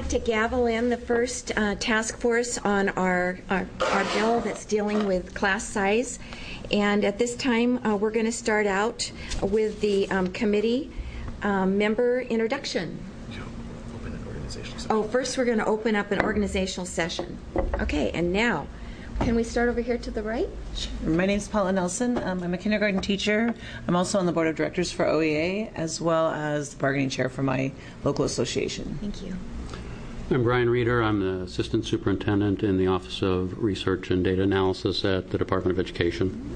like to gavel in the first task force on our bill that's dealing with class size. And at this time, we're going to start out with the committee member introduction. Open an organizational session. Oh, first we're going to open up an organizational session. Okay, and now, can we start over here to the right? Sure. My name is Paula Nelson. I'm a kindergarten teacher. I'm also on the board of directors for OEA, as well as the bargaining chair for my local association. Thank you. I'm Brian Reeder. I'm the assistant superintendent in the Office of Research and Data Analysis at the Department of Education.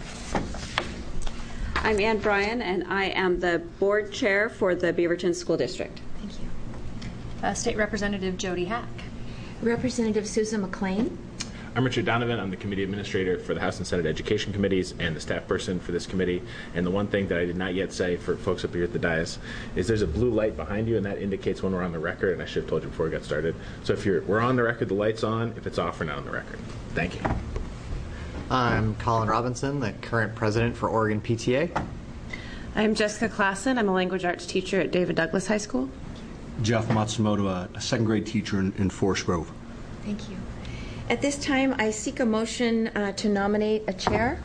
I'm Ann Bryan, and I am the board chair for the Beaverton School District. Thank you. State Representative Jody Hack. Representative Susan McLean. I'm Richard Donovan. I'm the committee administrator for the House and Senate Education Committees and the staff person for this committee. And the one thing that I did not yet say for folks up here at the dais is there's a blue light behind you, and that indicates when we're on the record, and I should have told you before we got started. So if we're on the record, the light's on. If it's off, we're not on the record. Thank you. I'm Colin Robinson, the current president for Oregon PTA. I'm Jessica Klassen. I'm a language arts teacher at David Douglas High School. Jeff Matsumoto, a second grade teacher in Forest Grove. Thank you. At this time, I seek a motion to nominate a chair.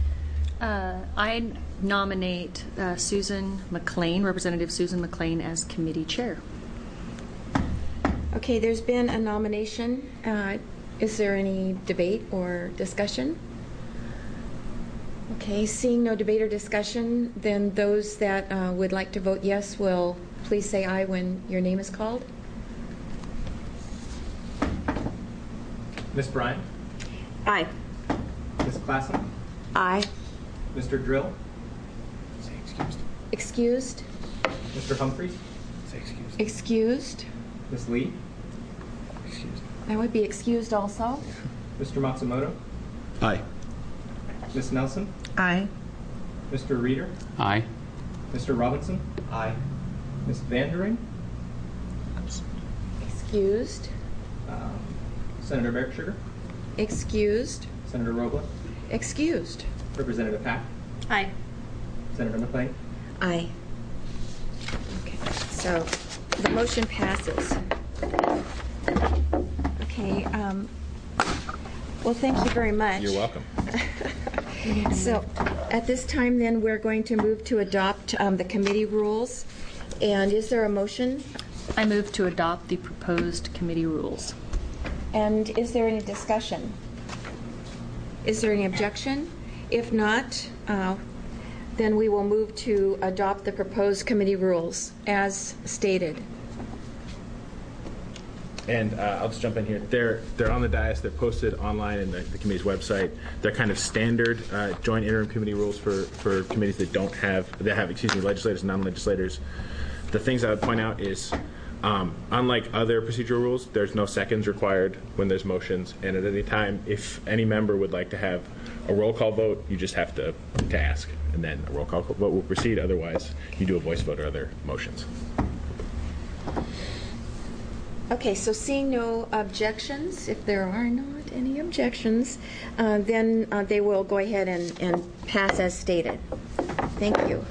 I nominate Susan McLean, Representative Susan McLean, as committee chair. Okay, there's been a nomination. Is there any debate or discussion? Okay, seeing no debate or discussion, then those that would like to vote yes will please say aye when your name is called. Ms. Bryan? Aye. Ms. Klassen? Aye. Mr. Drill? Say excused. Excused? Mr. Humphreys? Say excused. Excused? Ms. Lee? Excused. That would be excused also. Mr. Matsumoto? Aye. Ms. Nelson? Aye. Mr. Reeder? Aye. Mr. Robinson? Aye. Ms. Vandering? Excused? Senator Berkshire? Excused? Senator Robles? Excused? Representative Hack? Aye. Senator McLean? Aye. Okay, so the motion passes. Okay, well, thank you very much. You're welcome. So at this time, then, we're going to move to adopt the committee rules. And is there a motion? I move to adopt the proposed committee rules. And is there any discussion? Is there any objection? If not, then we will move to adopt the proposed committee rules as stated. And I'll just jump in here. They're on the dais. They're posted online in the committee's website. They're kind of standard joint interim committee rules for committees that have legislators and non-legislators. The things I would point out is, unlike other procedural rules, there's no seconds required when there's motions. And at any time, if any member would like to have a roll call vote, you just have to ask, and then a roll call vote will proceed. Otherwise, you do a voice vote or other motions. Okay, so seeing no objections, if there are not any objections, then they will go ahead and pass as stated. Thank you.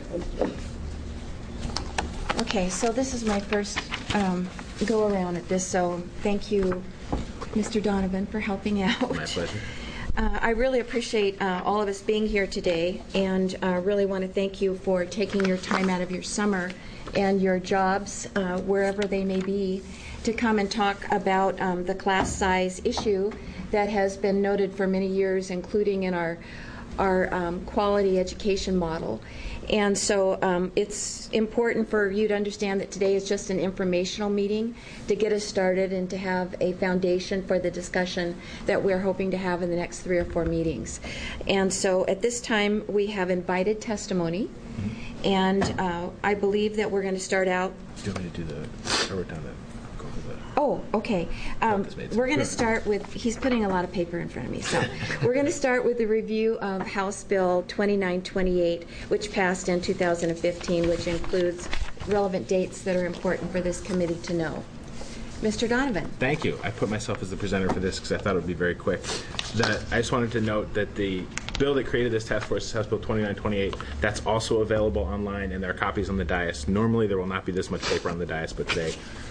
Okay, so this is my first go around at this, so thank you, Mr. Donovan, for helping out. My pleasure. I really appreciate all of us being here today, and really want to thank you for taking your time out of your summer and your jobs, wherever they may be, to come and talk about the class size issue that has been noted for many years, including in our quality education model. And so it's important for you to understand that today is just an informational meeting to get us started and to have a foundation for the discussion that we're hoping to have in the next 3 or 4 meetings. And so at this time, we have invited testimony. And I believe that we're going to start out. Do you want me to do I wrote down go over the. Oh, okay. We're going to start with, he's putting a lot of paper in front of me, so we're going to start with the review of House Bill 2928, which passed in 2015, which includes relevant dates that are important for this committee to know. Mr. Donovan. Thank you. I put myself as the presenter for this because I thought it would be very quick. I just wanted to note that the bill that created this task force is House Bill 2928. That's also available online, and there are copies on the dais. Normally, there will not be this much paper on the dais, but today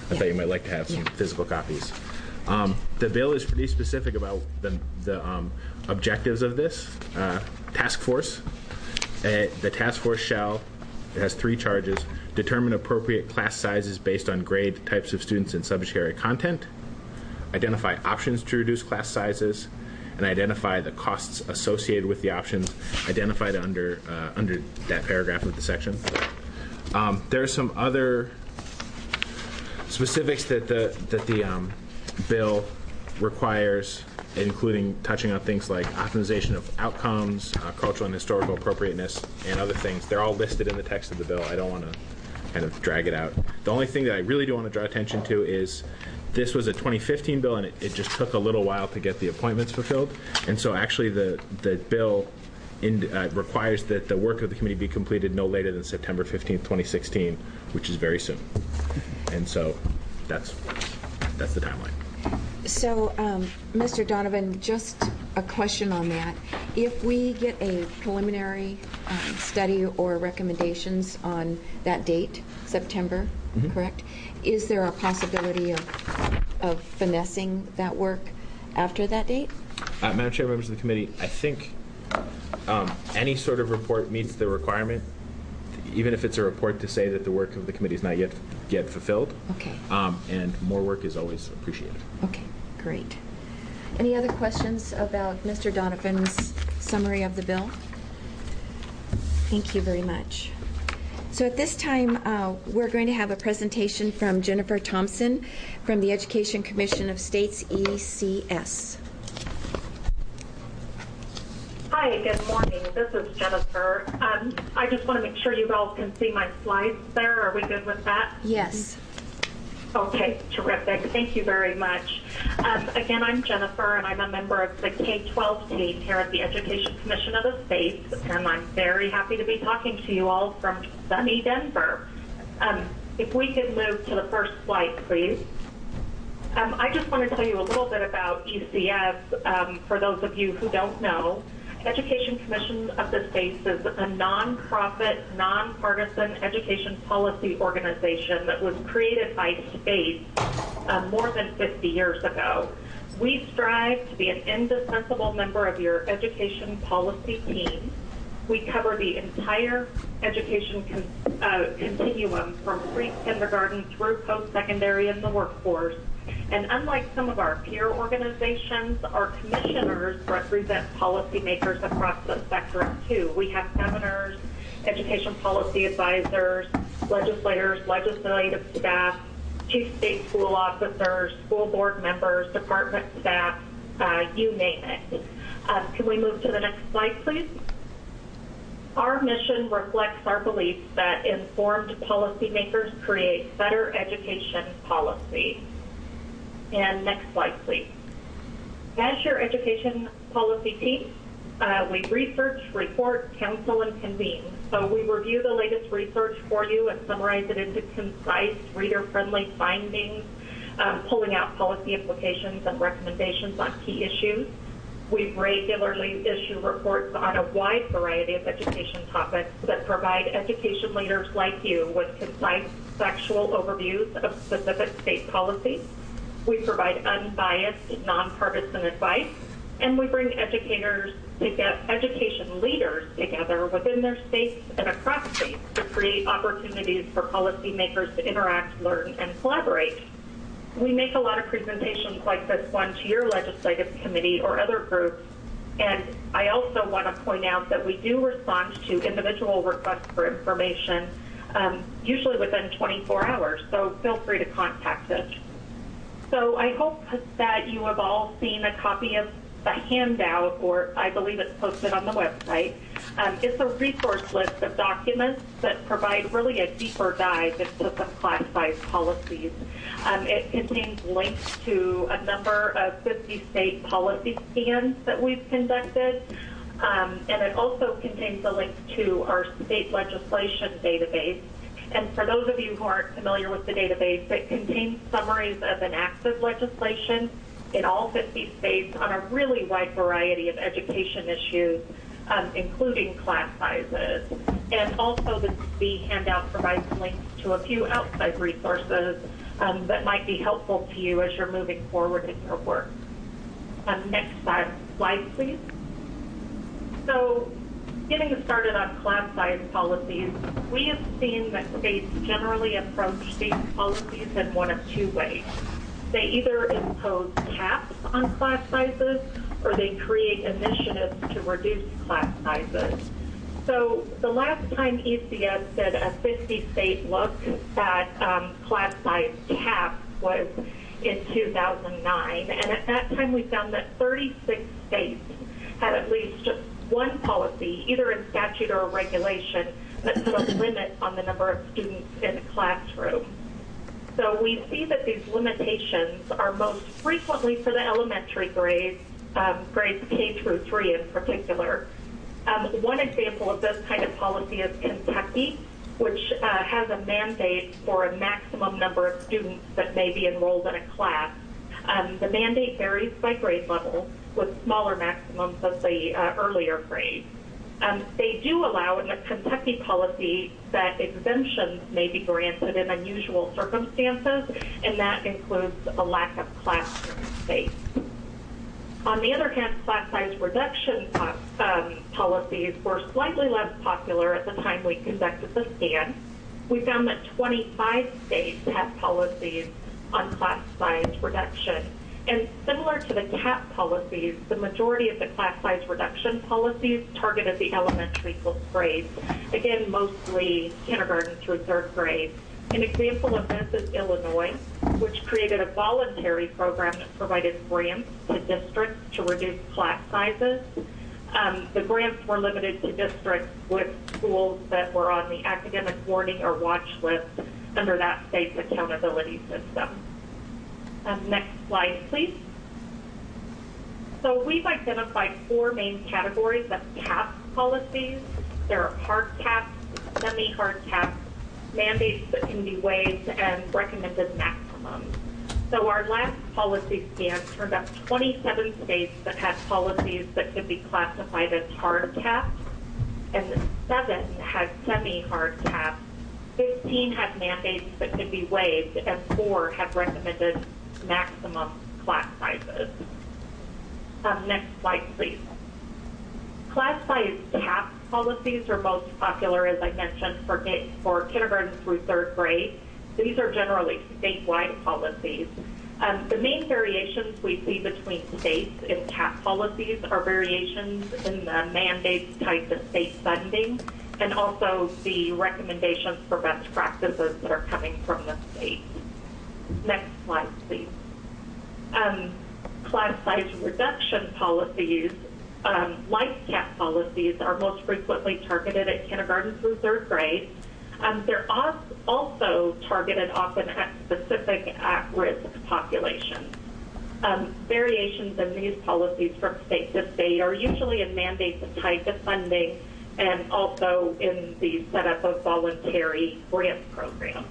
I thought you might like to have some physical copies. The bill is pretty specific about the objectives of this task force. The task force it has 3 charges: determine appropriate class sizes based on grade, types of students, and subject area content, identify options to reduce class sizes, and identify the costs associated with the options identified under that paragraph of the section. There are some other specifics that the bill requires, including touching on things like optimization of outcomes, cultural and historical appropriateness, and other things. They're all listed in the text of the bill. I don't want to kind of drag it out. The only thing that I really do want to draw attention to is this was a 2015 bill, and it just took a little while to get the appointments fulfilled. And so actually the bill requires that the work of the committee be completed no later than September 15th, 2016, which is very soon. And so that's the timeline. So, Mr. Donovan, just a question on that. If we get a preliminary study or recommendations on that date, September, correct? Is there a possibility of finessing that work after that date? Madam Chair, members of the committee, I think any sort of report meets the requirement, even if it's a report to say that the work of the committee is not yet fulfilled. Okay. And more work is always appreciated. Okay, great. Any other questions about Mr. Donovan's summary of the bill? Thank you very much. So at this time, we're going to have a presentation from Jennifer Thompson from the Education Commission of States, ECS. Hi, good morning. This is Jennifer. I just want to make sure you all can see my slides there. Are we good with that? Yes. Okay, terrific. Thank you very much. Again, I'm Jennifer, and I'm a member of the K-12 team here at the Education Commission of the States, and I'm very happy to be talking to you all from sunny Denver. If we could move to the first slide, please. I just want to tell you a little bit about ECS for those of you who don't know. Education Commission of the States is a nonprofit, nonpartisan education policy organization that was created by states more than 50 years ago. We strive to be an indispensable member of your education policy team. We cover the entire education continuum from pre-kindergarten through post-secondary in the workforce. And unlike some of our peer organizations, our commissioners represent policymakers across the spectrum too. We have governors, education policy advisors, legislators, legislative staff, chief state school officers, school board members, department staff, you name it. Can we move to the next slide, please? Our mission reflects our belief that informed policymakers create better education policy. And next slide, please. As your education policy team, we research, report, counsel, and convene. So we review the latest research for you and summarize it into concise, reader-friendly findings, pulling out policy implications and recommendations on key issues. We regularly issue reports on a wide variety of education topics that provide education leaders like you with concise, factual overviews of specific state policies. We provide unbiased, nonpartisan advice, and we bring education leaders together within their states and across states to create opportunities for policymakers to interact, learn, and collaborate. We make a lot of presentations like this one to your legislative committee or other groups, and I also want to point out that we do respond to individual requests for information, usually within 24 hours, so feel free to contact us. So I hope that you have all seen a copy of the handout, or I believe it's posted on the website. It's a resource list of documents that provide really a deeper dive into some class-size policies. It contains links to a number of 50 state policy scans that we've conducted, and it also contains a link to our state legislation database. And for those of you who aren't familiar with the database, it contains summaries of enacted legislation in all 50 states on a really wide variety of education issues, including class sizes. And also the handout provides links to a few outside resources that might be helpful to you as you're moving forward in your work. Next slide, please. So, getting started on class size policies, we have seen that states generally approach these policies in one of two ways. They either impose caps on class sizes or they create initiatives to reduce class sizes. So the last time ECS did a 50-state look at class size caps was in 2009, and at that time we found that 36 states had at least one policy, either in statute or regulation, that put a limit on the number of students in a classroom. So we see that these limitations are most frequently for the elementary grades, grades K through 3 in particular. One example of this kind of policy is Kentucky, which has a mandate for a maximum number of students that may be enrolled in a class. The mandate varies by grade level, with smaller maximums of the earlier grades. They do allow in the Kentucky policy that exemptions may be granted in unusual circumstances, and that includes a lack of classroom space. On the other hand, class size reduction policies were slightly less popular at the time we conducted the scan. We found that 25 states had policies on class size reduction. And similar to the CAP policies, the majority of the class size reduction policies targeted the elementary grades, again, mostly kindergarten through 3rd grade. An example of this is Illinois, which created a voluntary program that provided grants to districts to reduce class sizes. The grants were limited to districts with schools that were on the academic warning or watch list under that state's accountability system. Next slide, please. So we've identified 4 main categories of CAP policies. There are hard caps, semi-hard caps, mandates that can be waived, and recommended maximums. So our last policy scan turned up 27 states that had policies that could be classified as hard caps, and 7 had semi-hard caps. 15 had mandates that could be waived, and 4 had recommended maximum class sizes. Next slide, please. Class size cap policies are most popular, as I mentioned, for kindergarten through 3rd grade. These are generally statewide policies. The main variations we see between states in cap policies are variations in the mandates tied to state funding and also the recommendations for best practices that are coming from the state. Next slide, please. Class size reduction policies, like CAP policies, are most frequently targeted at kindergarten through 3rd grade. They're also targeted often at specific at-risk populations. Variations in these policies from state to state are usually in mandates tied to funding and also in the setup of voluntary grant programs.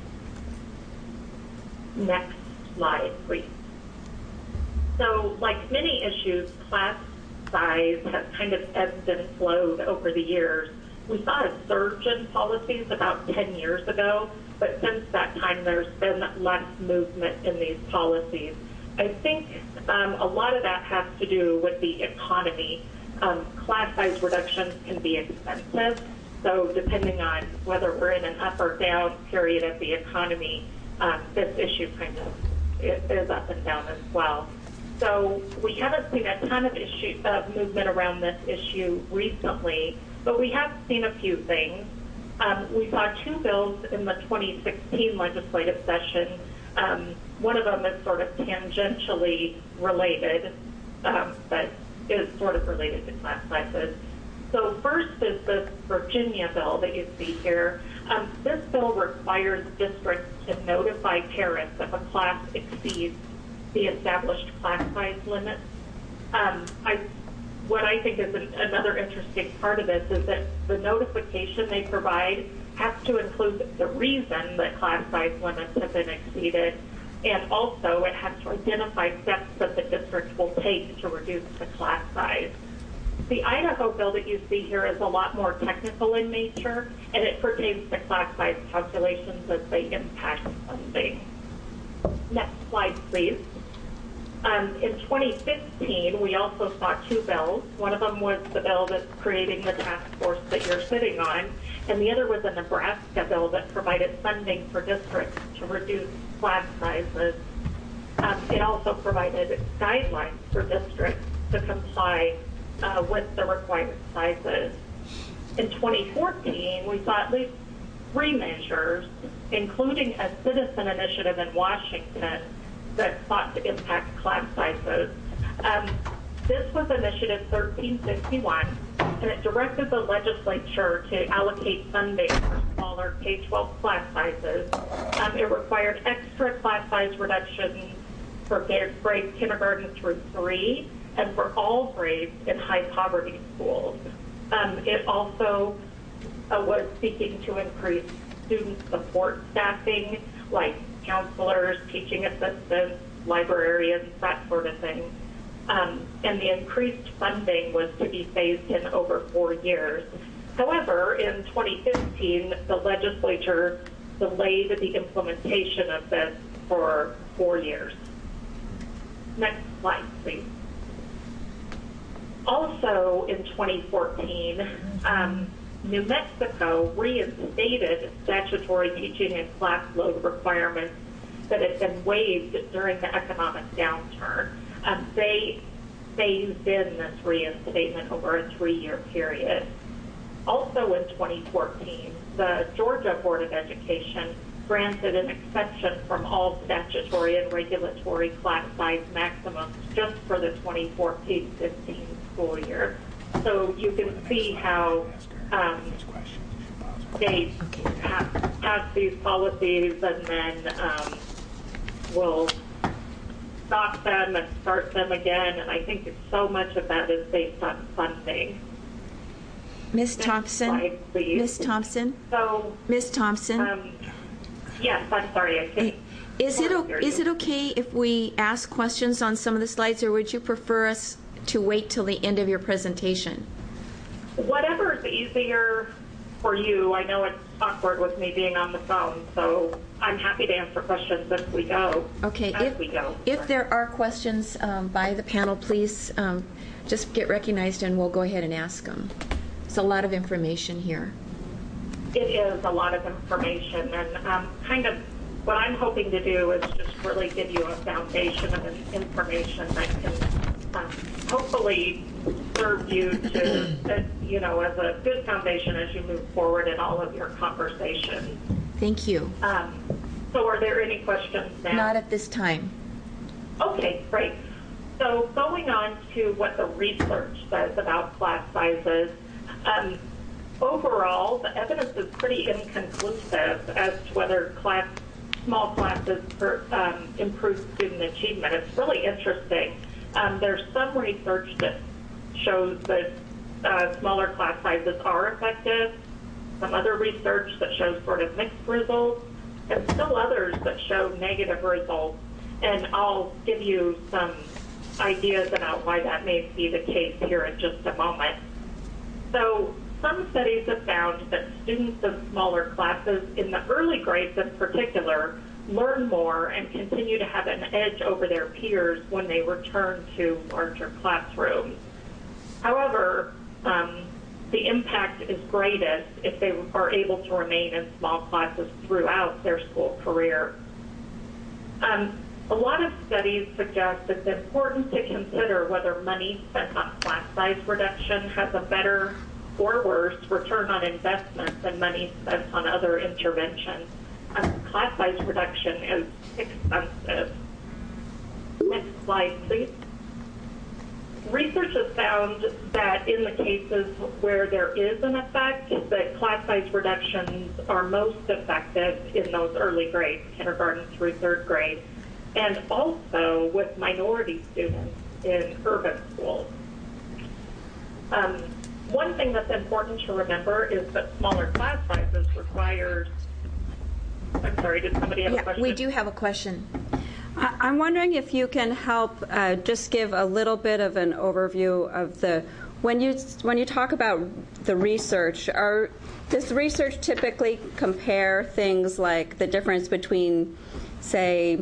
Next slide, please. So, like many issues, class size has kind of ebbed and flowed over the years. We saw a surge in policies about 10 years ago, but since that time there's been less movement in these policies. I think a lot of that has to do with the economy. Class size reductions can be expensive, so depending on whether we're in an up or down period of the economy, this issue kind of is up and down as well. So we haven't seen a ton of movement around this issue recently, but we have seen a few things. We saw 2 bills in the 2016 legislative session. One of them is sort of tangentially related, but is sort of related to class sizes. So first is this Virginia bill that you see here. This bill requires districts to notify parents if a class exceeds the established class size limits. What I think is another interesting part of this is that the notification they provide has to include the reason that class size limits have been exceeded, and also it has to identify steps that the district will take to reduce the class size. The Idaho bill that you see here is a lot more technical in nature, and it pertains to class size calculations as they impact funding. Next slide, please. In 2015, we also saw two bills. One of them was the bill that's creating the task force that you're sitting on, and the other was a Nebraska bill that provided funding for districts to reduce class sizes. It also provided guidelines for districts to comply with the required sizes. In 2014, we saw at least three measures, including a citizen initiative in Washington that sought to impact class sizes. This was Initiative 1351, and it directed the legislature to allocate funding for smaller K-12 class sizes. It required extra class size reductions for grades kindergarten through 3 and for all grades in high poverty schools. It also was seeking to increase student support staffing, like counselors, teaching assistants, librarians, that sort of thing. And the increased funding was to be phased in over 4 years. However, in 2015, the legislature delayed the implementation of this for 4 years. Next slide, please. Also in 2014, New Mexico reinstated statutory teaching and class load requirements that had been waived during the economic downturn. They phased in this reinstatement over a 3-year period. Also in 2014, the Georgia Board of Education granted an exception from all statutory and regulatory class size maximums just for the 2014-15 school year. So you can see how they pass these policies and then will stop them and start them again. And I think so much of that is based on funding. Ms. Thompson? Slide, please. Ms. Thompson? So, Ms. Thompson? yes, I'm sorry. I think is it okay if we ask questions on some of the slides, or would you prefer us to wait till the end of your presentation? Whatever is easier for you. I know it's awkward with me being on the phone, so I'm happy to answer questions as we go. Okay. If there are questions by the panel, please just get recognized and we'll go ahead and ask them. It's a lot of information here. It is a lot of information, and kind of what I'm hoping to do is just really give you a foundation of information that can hopefully serve you to, as a good foundation as you move forward in all of your conversations. Thank you. So are there any questions now? Not at this time. Okay, great. So going on to what the research says about class sizes, overall, the evidence is pretty inconclusive as to whether small classes improve student achievement. It's really interesting. There's some research that shows that smaller class sizes are effective, some other research that shows sort of mixed results, and still others that show negative results. And I'll give you some ideas about why that may be the case here in just a moment. So some studies have found that students of smaller classes, in the early grades in particular, learn more and continue to have an edge over their peers when they return to larger classrooms. However, the impact is greatest if they are able to remain in small classes throughout their school career. A lot of studies suggest it's important to consider whether money spent on class size reduction has a better or worse return on investment than money spent on other interventions. Class size reduction is expensive. Next slide, please. Research has found that in the cases where there is an effect, that class size reductions are most effective in those early grades, kindergarten through 3rd grade, and also with minority students in urban schools. One thing that's important to remember is that smaller class sizes requires... I'm sorry, did somebody have a question? We do have a question. I'm wondering if you can help just give a little bit of an overview of when you talk about the research, does the research typically compare things like the difference between, say,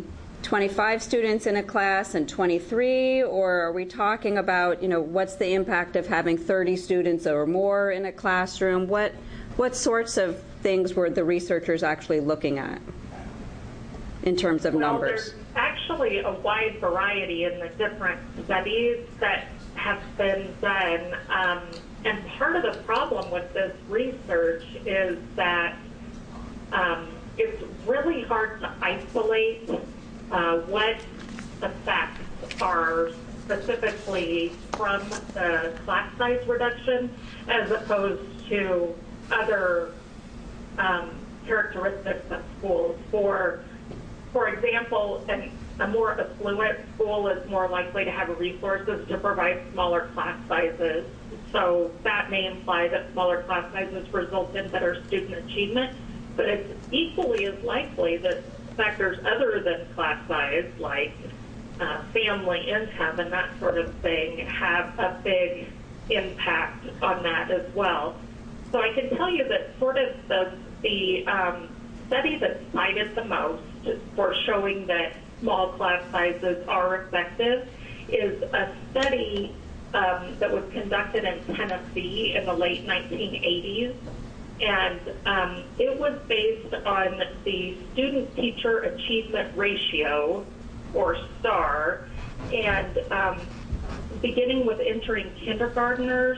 25 students in a class and 23, or are we talking about, what's the impact of having 30 students or more in a classroom? What sorts of things were the researchers actually looking at in terms of numbers? There's actually a wide variety in the different studies that have been done. And part of the problem with this research is that it's really hard to isolate what effects are specifically from the class size reduction as opposed to other characteristics of schools. For example, a more affluent school is more likely to have resources to provide smaller class sizes. So that may imply that smaller class sizes result in better student achievement, but it's equally as likely that factors other than class size, like family income and that sort of thing, have a big impact on that as well. So I can tell you that sort of the study that's cited the most for showing that small class sizes are effective is a study that was conducted in Tennessee in the late 1980s. And it was based on the student-teacher achievement ratio, or STAR, and beginning with entering kindergartners,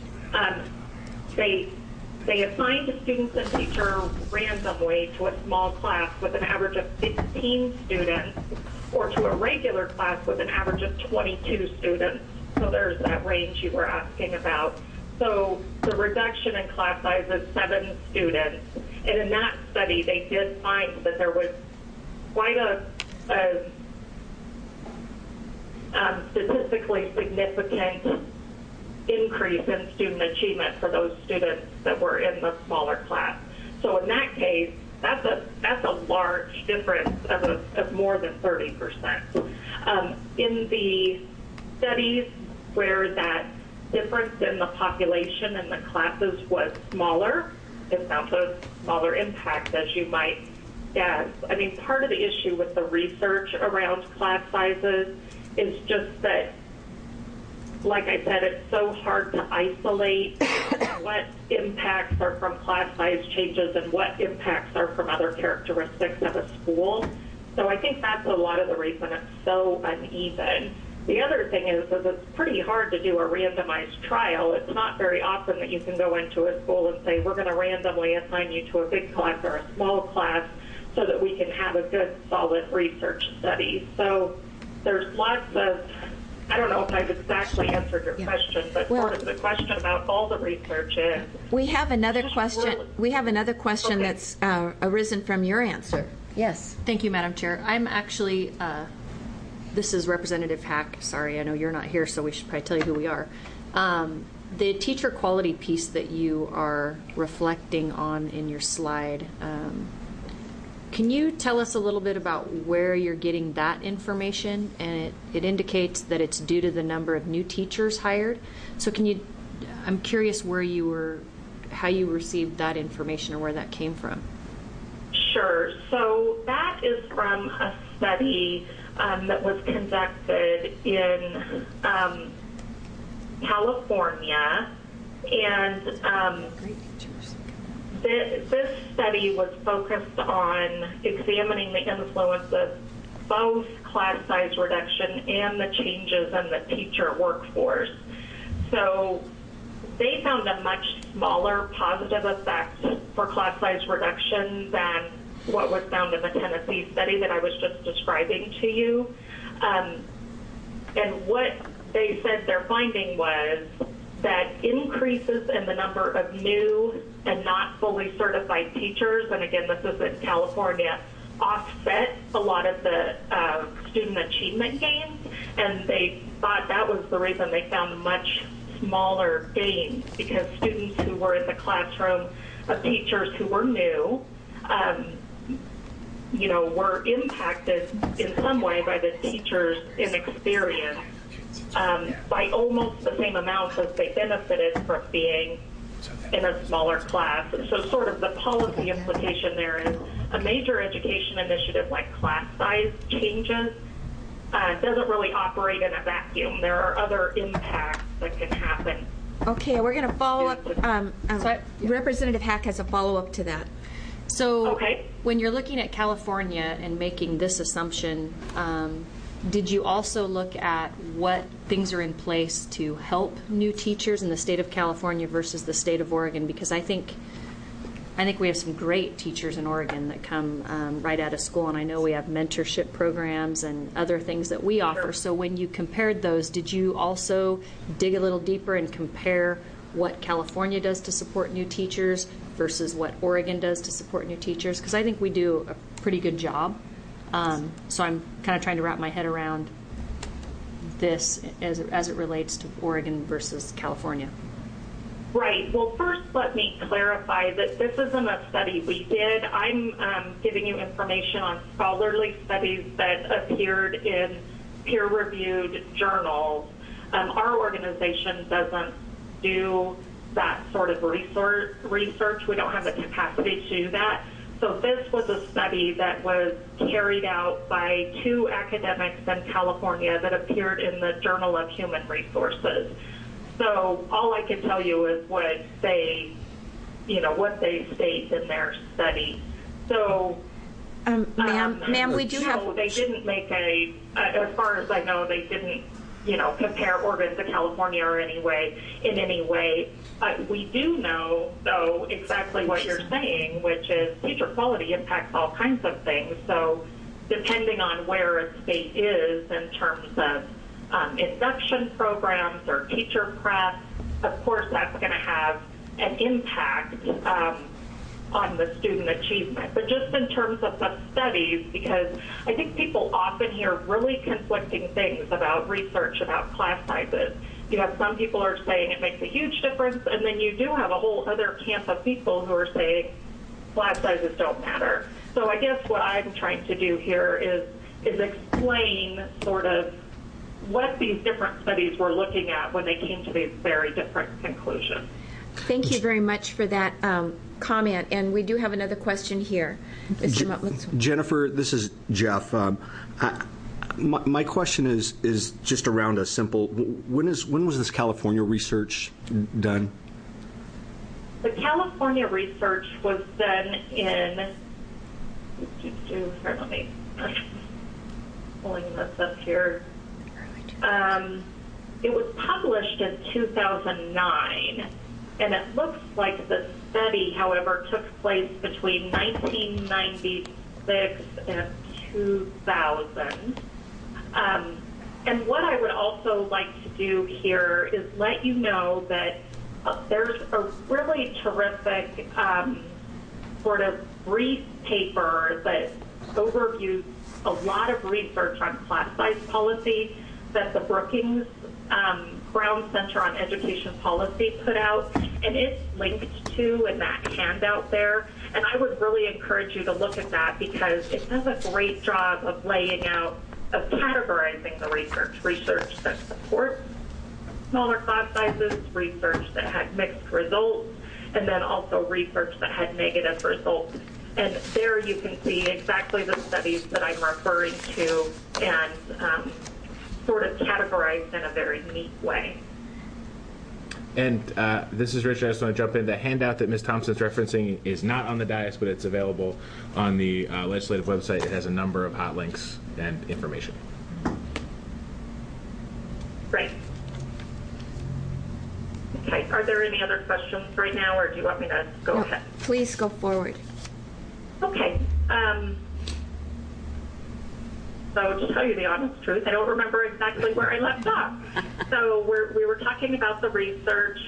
they assigned students and teacher randomly to a small class with an average of 15 students, or to a regular class with an average of 22 students. So there's that range you were asking about. So the reduction in class size is 7 students. And in that study, they did find that there was quite a statistically significant increase in student achievement for those students that were in the smaller class. So in that case, that's a large difference of more than 30%. In the studies where that difference in the population and the classes was smaller, it found a smaller impact, as you might guess. I mean, part of the issue with the research around class sizes is just that, like I said, it's so hard to isolate what impacts are from class size changes and what impacts are from other characteristics of a school. So I think that's a lot of the reason it's so uneven. The other thing is it's pretty hard to do a randomized trial. It's not very often that you can go into a school and say, we're going to randomly assign you to a big class or a small class so that we can have a good, solid research study. So there's lots of, I don't know if I've exactly answered your question, but part of the question about all the research is... We have another question that's arisen from your answer. Yes. Thank you, Madam Chair. I'm actually... this is Representative Hack. Sorry, I know you're not here, so we should probably tell you who we are. The teacher quality piece that you are reflecting on in your slide, can you tell us a little bit about where you're getting that information? And it indicates that it's due to the number of new teachers hired. So I'm curious how you received that information or where that came from. Sure. So that is from a study that was conducted in California, and this study was focused on examining the influence of both class size reduction and the changes in the teacher workforce. So they found a much smaller positive effect for class size reduction than what was found in the Tennessee study that I was just describing to you. And what they said their finding was that increases in the number of new and not fully certified teachers, and again, this is in California, offset a lot of the student achievement gains, and they thought that was the reason they found much smaller gains, because students who were in the classroom of teachers who were new were impacted in some way by the teacher's inexperience by almost the same amount as they benefited from being in a smaller class. So sort of the policy implication there is a major education initiative like class size changes doesn't really operate in a vacuum. There are other impacts that can happen. Okay, we're going to follow up. Representative Hack has a follow-up to that. So when you're looking at California and making this assumption, did you also look at what things are in place to help new teachers in the state of California versus the state of Oregon? Because I think we have some great teachers in Oregon that come right out of school, and I know we have mentorship programs and other things that we offer. So when you compared those, did you also dig a little deeper and compare what California does to support new teachers versus what Oregon does to support new teachers? Because I think we do a pretty good job. So I'm kind of trying to wrap my head around this as it relates to Oregon versus California. Right. Well, first, let me clarify that this isn't a study we did. I'm giving you information on scholarly studies that appeared in peer-reviewed journals. Our organization doesn't do that sort of research. We don't have the capacity to do that. So this was a study that was carried out by 2 academics in California that appeared in the Journal of Human Resources. So all I can tell you is what they state in their study. So, ma'am, we do have. They didn't make as far as I know, they didn't, compare Oregon to California or in any way. We do know, though, exactly what you're saying, which is teacher quality impacts all kinds of things. So, depending on where a state is in terms of induction programs or teacher prep, of course that's going to have an impact on the student achievement. But just in terms of the studies, because I think people often hear really conflicting things about research about class sizes. You have some people are saying it makes a huge difference, and then you do have a whole other camp of people who are saying class sizes don't matter. So I guess what I'm trying to do here is explain sort of what these different studies were looking at when they came to these very different conclusions. Thank you very much for that comment. And we do have another question here. Jennifer, this is Jeff. My question is just around a simple, when was this California research done? The California research was done in, let me pulling this up here. It was published in 2009, and it looks like the study, however, took place between 1996 and 2000. And what I would also like to do here is let you know that there's a really terrific sort of brief paper that overviews a lot of research on class size policy that the Brookings Brown Center on Education Policy put out, and it's linked to in that handout there. And I would really encourage you to look at that because it does a great job of laying out, of categorizing the research that supports smaller class sizes, research that had mixed results, and then also research that had negative results. And there you can see exactly the studies that I'm referring to and sort of categorized in a very neat way. And this is Rich. I just want to jump in. The handout that Ms. Thompson's referencing is not on the dais, but it's available on the legislative website. It has a number of hot links and information. Great. Okay. Are there any other questions right now, or do you want me to go ahead? Please go forward. Okay. So to tell you the honest truth, I don't remember exactly where I left off. So we were talking about the research.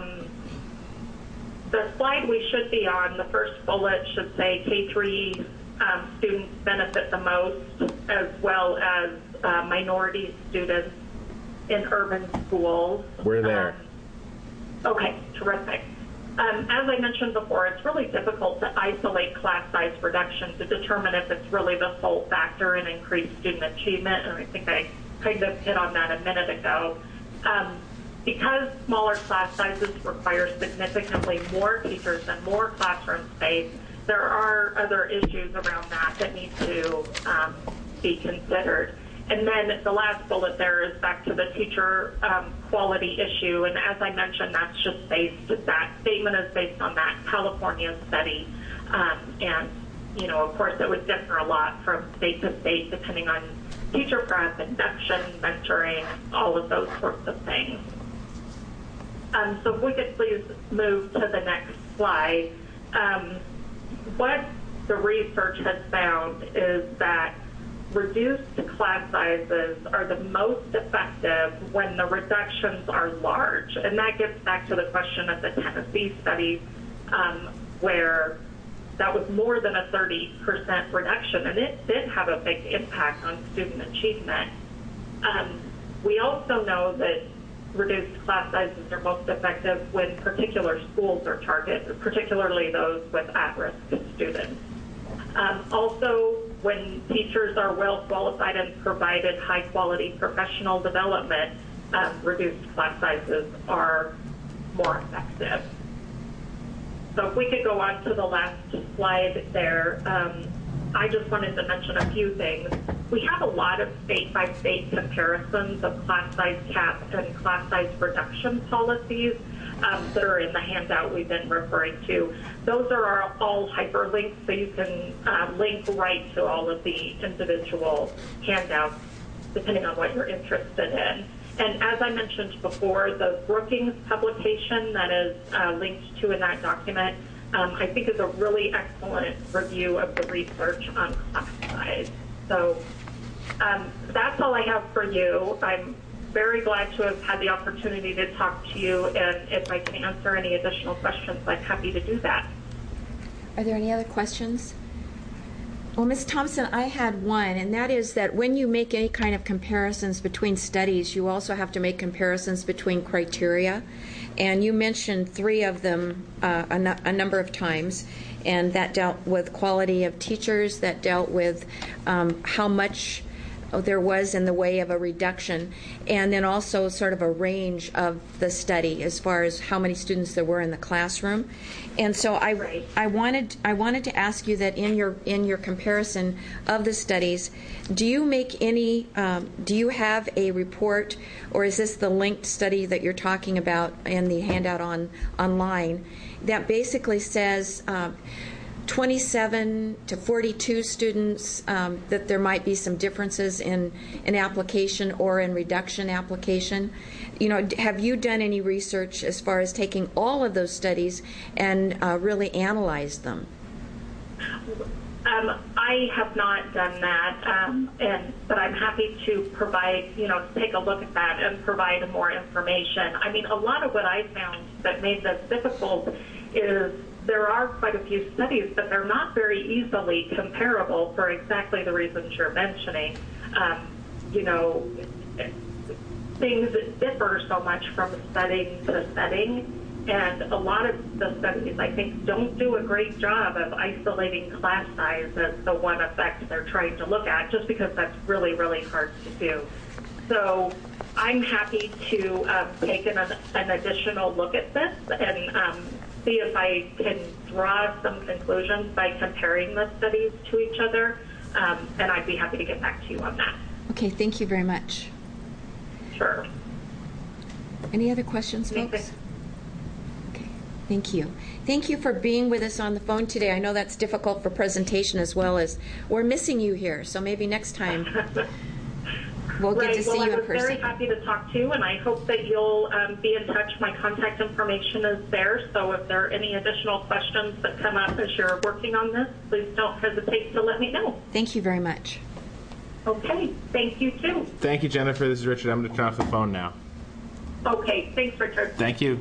The slide we should be on, the first bullet should say K-3 students benefit the most, as well as minority students in urban schools. We're there. Okay, terrific. As I mentioned before, it's really difficult to isolate class size reduction to determine if it's really the sole factor in increased student achievement, and I think I kind of hit on that a minute ago. because smaller class sizes require significantly more teachers and more classroom space, there are other issues around that need to be considered. And then the last bullet there is back to the teacher quality issue. And as I mentioned, that statement is based on that California study. And, of course, it would differ a lot from state to state depending on teacher prep, induction, mentoring, all of those sorts of things. So if we could please move to the next slide. What the research has found is that reduced class sizes are the most effective when the reductions are large. And that gets back to the question of the Tennessee study, where that was more than a 30% reduction, and it did have a big impact on student achievement. We also know that reduced class sizes are most effective when particular schools are targeted, particularly those with at-risk students. Also, when teachers are well qualified and provided high quality professional development, reduced class sizes are more effective. So if we could go on to the last slide there, I just wanted to mention a few things. We have a lot of state-by-state comparisons of class size cap and class size reduction policies that are in the handout we've been referring to. Those are all hyperlinks, so you can link right to all of the individual handouts depending on what you're interested in. And as I mentioned before, the Brookings publication that is linked to in that document, I think is a really excellent review of the research on class size. So that's all I have for you. I'm very glad to have had the opportunity to talk to you, and if I can answer any additional questions, I'm happy to do that. Are there any other questions? Well, Ms. Thompson, I had one, and that is that when you make any kind of comparisons between studies, you also have to make comparisons between criteria. And you mentioned 3 of them a number of times, and that dealt with quality of teachers, that dealt with how much there was in the way of a reduction, and then also sort of a range of the study as far as how many students there were in the classroom. And so I wanted to ask you that in your comparison of the studies, do you make any do you have a report, or is this the linked study that you're talking about in the handout online that basically says 27 to 42 students, that there might be some differences in application or in reduction application? Have you done any research as far as taking all of those studies and really analyzed them? I have not done that, but I'm happy to provide, take a look at that and provide more information. I mean, a lot of what I found that made this difficult is there are quite a few studies, but they're not very easily comparable for exactly the reasons you're mentioning. Things differ so much from setting to setting, and a lot of the studies, I think, don't do a great job of isolating class size as the one effect they're trying to look at, just because that's really, really hard to do. So I'm happy to take an additional look at this and see if I can draw some conclusions by comparing the studies to each other, and I'd be happy to get back to you on that. Okay, thank you very much. Sure. Any other questions, folks? Okay, thank you. Thank you for being with us on the phone today. I know that's difficult for presentation as well as we're missing you here, so maybe next time we'll get to see you in person. I was very happy to talk to you, and I hope that you'll be in touch. My contact information is there, so if there are any additional questions that come up as you're working on this, please don't hesitate to let me know. Thank you very much. Okay, thank you too. Thank you, Jennifer. This is Richard. I'm going to turn off the phone now. Okay, thanks, Richard. Thank you.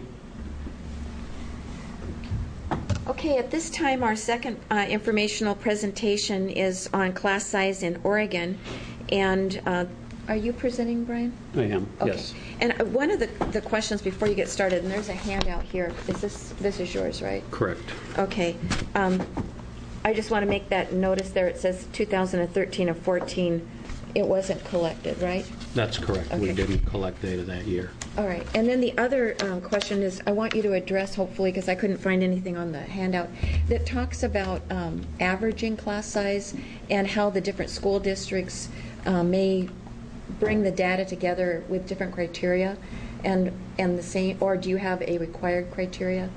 Okay, at this time, our second informational presentation is on class size in Oregon. And are you presenting, Brian? I am, okay. Yes. And one of the questions before you get started, and there's a handout here. This is yours, right? Correct. Okay. I just want to make that notice there. It says 2013 or 14. It wasn't collected, right? That's correct. Okay. We didn't collect data that year. All right. And then the other question is, I want you to address, hopefully, because I couldn't find anything on the handout, that talks about averaging class size and how the different school districts may bring the data together with different criteria and the same, or do you have a required criteria?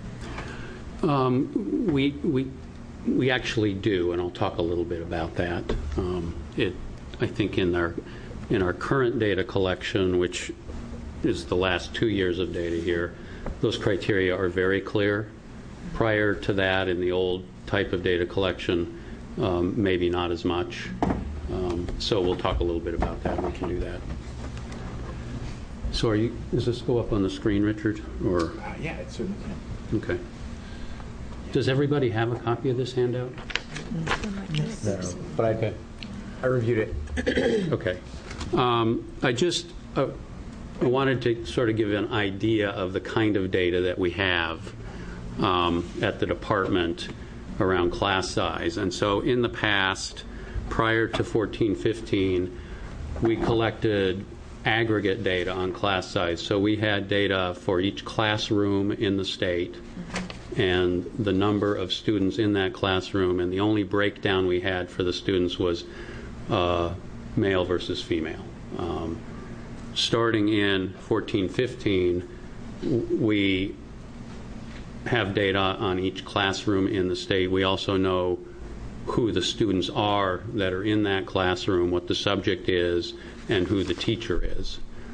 We actually do, and I'll talk a little bit about that. I think in our current data collection, which is the last 2 years of data here, those criteria are very clear. Prior to that, in the old type of data collection, maybe not as much. So we'll talk a little bit about that. We can do that. So does this go up on the screen, Richard? Or yeah, it certainly can. Okay. Does everybody have a copy of this handout? No, but I reviewed it. Okay. I wanted to sort of give an idea of the kind of data that we have at the department around class size. And so in the past, prior to 14-15, we collected aggregate data on class size. So we had data for each classroom in the state and the number of students in that classroom, and the only breakdown we had for the students was male versus female. Starting in 14-15, we have data on each classroom in the state. We also know who the students are that are in that classroom, what the subject is, and who the teacher is.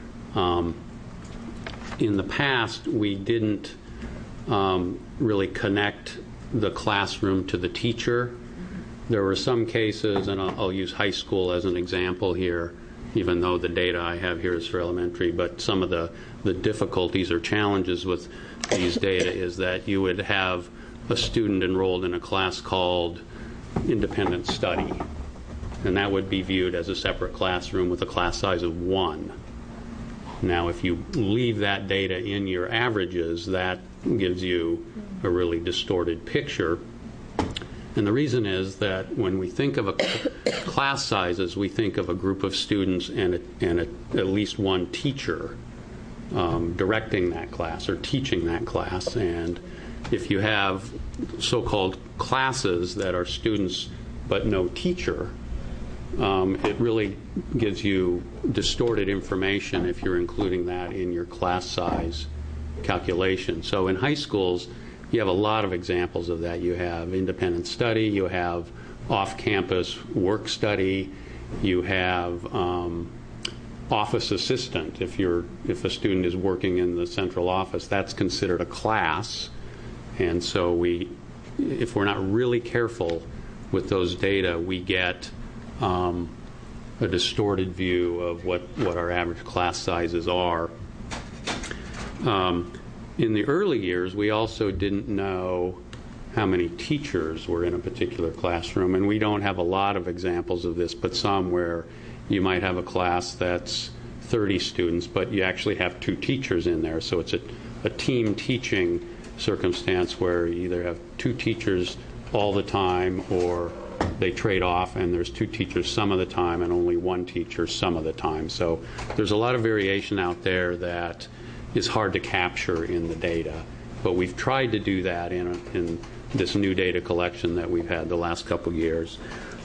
In the past, we didn't really connect the classroom to the teacher. There were some cases, and I'll use high school as an example here, even though the data I have here is for elementary, but some of the difficulties or challenges with these data is that you would have a student enrolled in a class called independent study, and that would be viewed as a separate classroom with a class size of 1. Now, if you leave that data in your averages, that gives you a really distorted picture. And the reason is that when we think of class sizes, we think of a group of students and at least one teacher directing that class or teaching that class. And if you have so-called classes that are students but no teacher, it really gives you distorted information if you're including that in your class size calculation. So in high schools, you have a lot of examples of that. You have independent study, you have off-campus work study, you have office assistant. If a student is working in the central office, that's considered a class. And so if we're not really careful with those data, we get a distorted view of what our average class sizes are. In the early years, we also didn't know how many teachers were in a particular classroom, and we don't have a lot of examples of this, but some where you might have a class that's 30 students, but you actually have 2 teachers in there, so it's a team teaching circumstance where you either have 2 teachers all the time or they trade off and there's 2 teachers some of the time and only 1 teacher some of the time. So there's a lot of variation out there that is hard to capture in the data, but we've tried to do that in this new data collection that we've had the last couple years.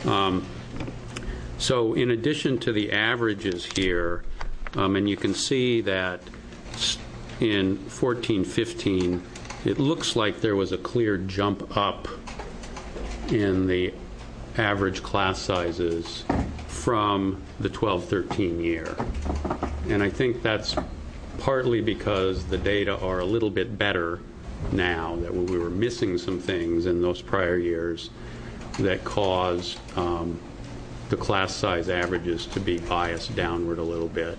So in addition to the averages here, and you can see that in 14-15, it looks like there was a clear jump up in the average class sizes from the 12-13 year. And I think that's partly because the data are a little bit better now, that we were missing some things in those prior years that caused the class size averages to be biased downward a little bit.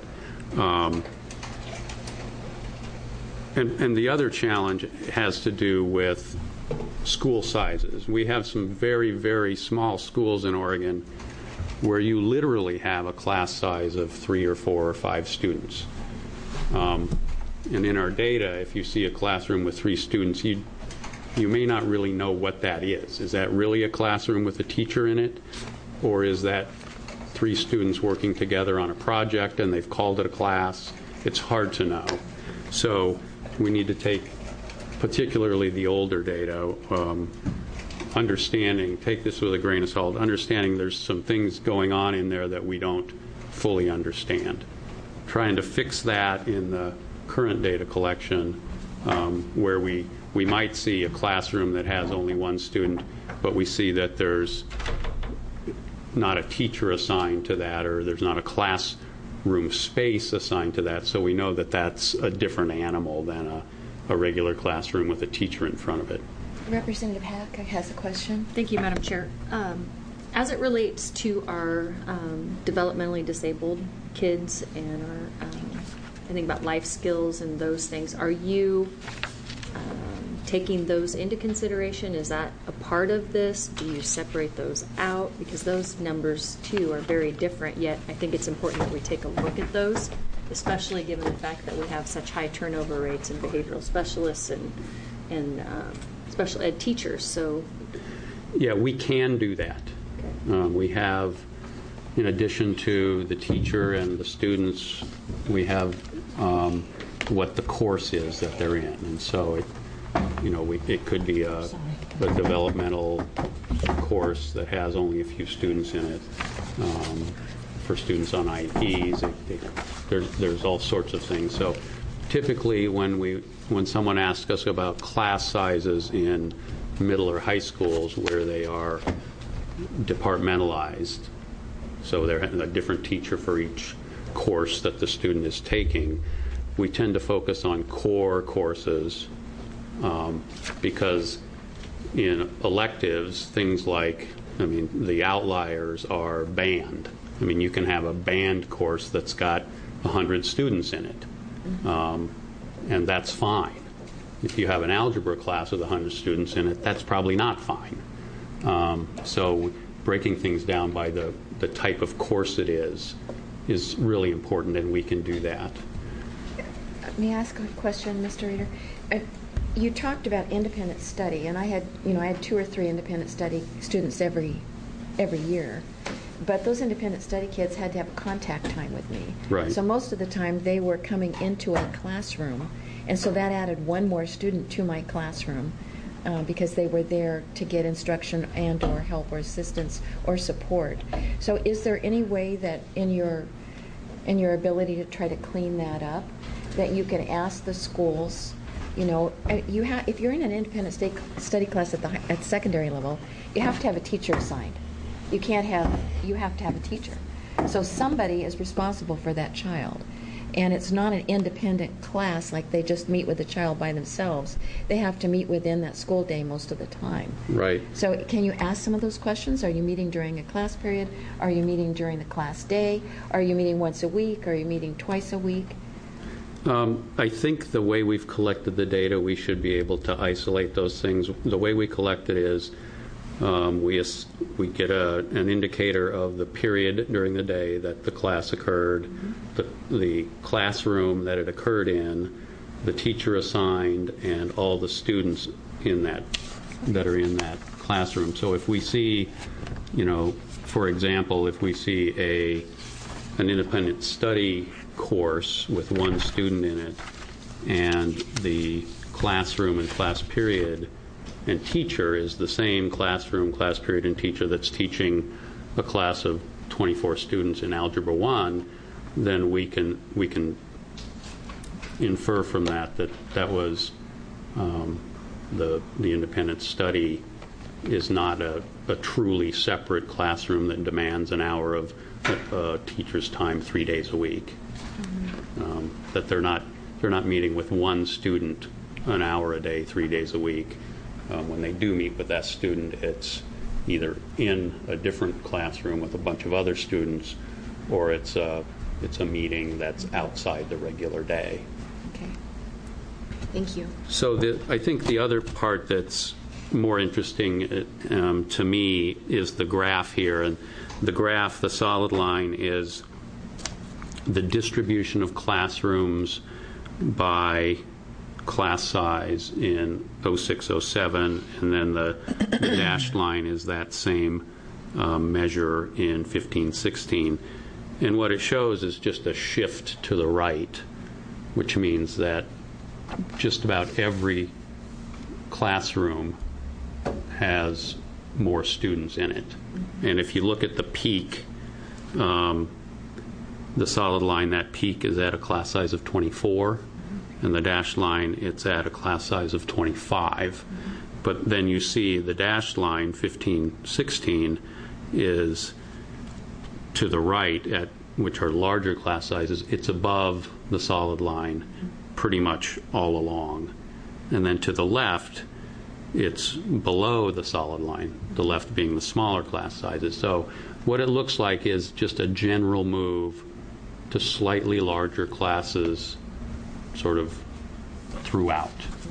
And the other challenge has to do with school sizes. We have some very, very small schools in Oregon where you literally have a class size of 3 or 4 or 5 students. And in our data, if you see a classroom with 3 students, you may not really know what that is. Is that really a classroom with a teacher in it? Or is that 3 students working together on a project and they've called it a class? It's hard to know. So we need to take particularly the older data, understanding, take this with a grain of salt, understanding there's some things going on in there that we don't fully understand. Trying to fix that in the current data collection, where we might see a classroom that has only one student, but we see that there's not a teacher assigned to that, or there's not a classroom space assigned to that, so we know that that's a different animal than a regular classroom with a teacher in front of it. Representative Hack has a question. Thank you, Madam Chair. As it relates to our developmentally disabled kids and our, I think about life skills and those things, are you taking those into consideration? Is that a part of this? Do you separate those out? Because those numbers, too, are very different, yet I think it's important that we take a look at those, especially given the fact that we have such high turnover rates in behavioral specialists and special ed teachers. So, yeah, we can do that. Okay. We have, in addition to the teacher and the students, we have what the course is that they're in, and so it could be a developmental course that has only a few students in it. For students on IEPs, there's all sorts of things. So typically when someone asks us about class sizes in middle or high schools where they are departmentalized, so they're a different teacher for each course that the student is taking, we tend to focus on core courses, because in electives, things like, the outliers are band. You can have a band course that's got 100 students in it, and that's fine. If you have an algebra class with 100 students in it, that's probably not fine. So breaking things down by the type of course it is really important, and we can do that. May I ask a question, Mr. Reader? You talked about independent study, and I had 2 or 3 independent study students every year. But those independent study kids had to have a contact time with me. Right. So most of the time they were coming into a classroom, and so that added one more student to my classroom because they were there to get instruction and or help or assistance or support. So is there any way that in your ability to try to clean that up, that you can ask the schools, if you're in an independent study class at secondary level, you have to have a teacher assigned. You have to have a teacher. So somebody is responsible for that child. And it's not an independent class like they just meet with the child by themselves. They have to meet within that school day most of the time. Right. So can you ask some of those questions? Are you meeting during a class period? Are you meeting during the class day? Are you meeting once a week? Are you meeting twice a week? I think the way we've collected the data, we should be able to isolate those things. The way we collect it is we get an indicator of the period during the day that the class occurred, the classroom that it occurred in, the teacher assigned, and all the students that are in that classroom. So if we see, for example, if we see an independent study course with one student in it, and the classroom and class period and teacher is the same classroom, class period, and teacher that's teaching a class of 24 students in Algebra 1, then we can infer from that was the independent study is not a truly separate classroom that demands an hour of teacher's time 3 days a week. That they're not meeting with one student an hour a day, 3 days a week. When they do meet with that student, it's either in a different classroom with a bunch of other students, or it's a meeting that's outside the regular day. Okay. Thank you. So I think the other part that's more interesting to me is the graph here. And the graph, the solid line, is the distribution of classrooms by class size in 06-07, and then the dashed line is that same measure in 15-16. And what it shows is just a shift to the right, which means that just about every classroom has more students in it. And if you look at the peak, the solid line, that peak is at a class size of 24, and the dashed line, it's at a class size of 25. But then you see the dashed line, 15, 16, is to the right, at which are larger class sizes. It's above the solid line pretty much all along. And then to the left, it's below the solid line, the left being the smaller class sizes. So what it looks like is just a general move to slightly larger classes sort of throughout.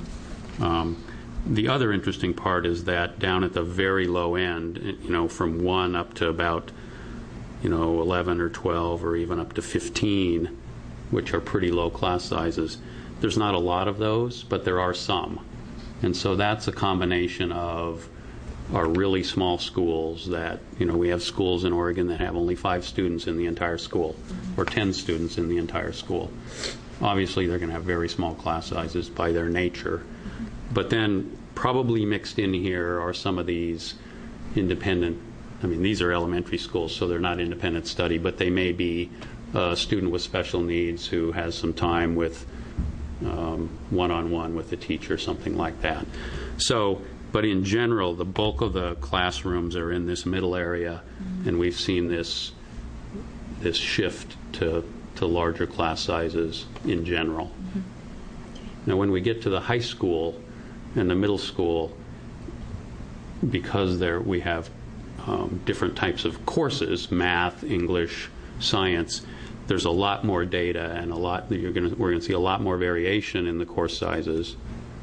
The other interesting part is that down at the very low end, from 1 up to about 11 or 12 or even up to 15, which are pretty low class sizes, there's not a lot of those, but there are some. And so that's a combination of our really small schools that, we have schools in Oregon that have only 5 students in the entire school or 10 students in the entire school. Obviously, they're going to have very small class sizes by their nature. But then probably mixed in here are some of these independent, these are elementary schools, so they're not independent study, but they may be a student with special needs who has some time with one-on-one with a teacher, something like that. So, but in general, the bulk of the classrooms are in this middle area, and we've seen this shift to larger class sizes in general. Now, when we get to the high school and the middle school, because we have different types of courses, math, English, science, there's a lot more data and we're going to see a lot more variation in the course sizes.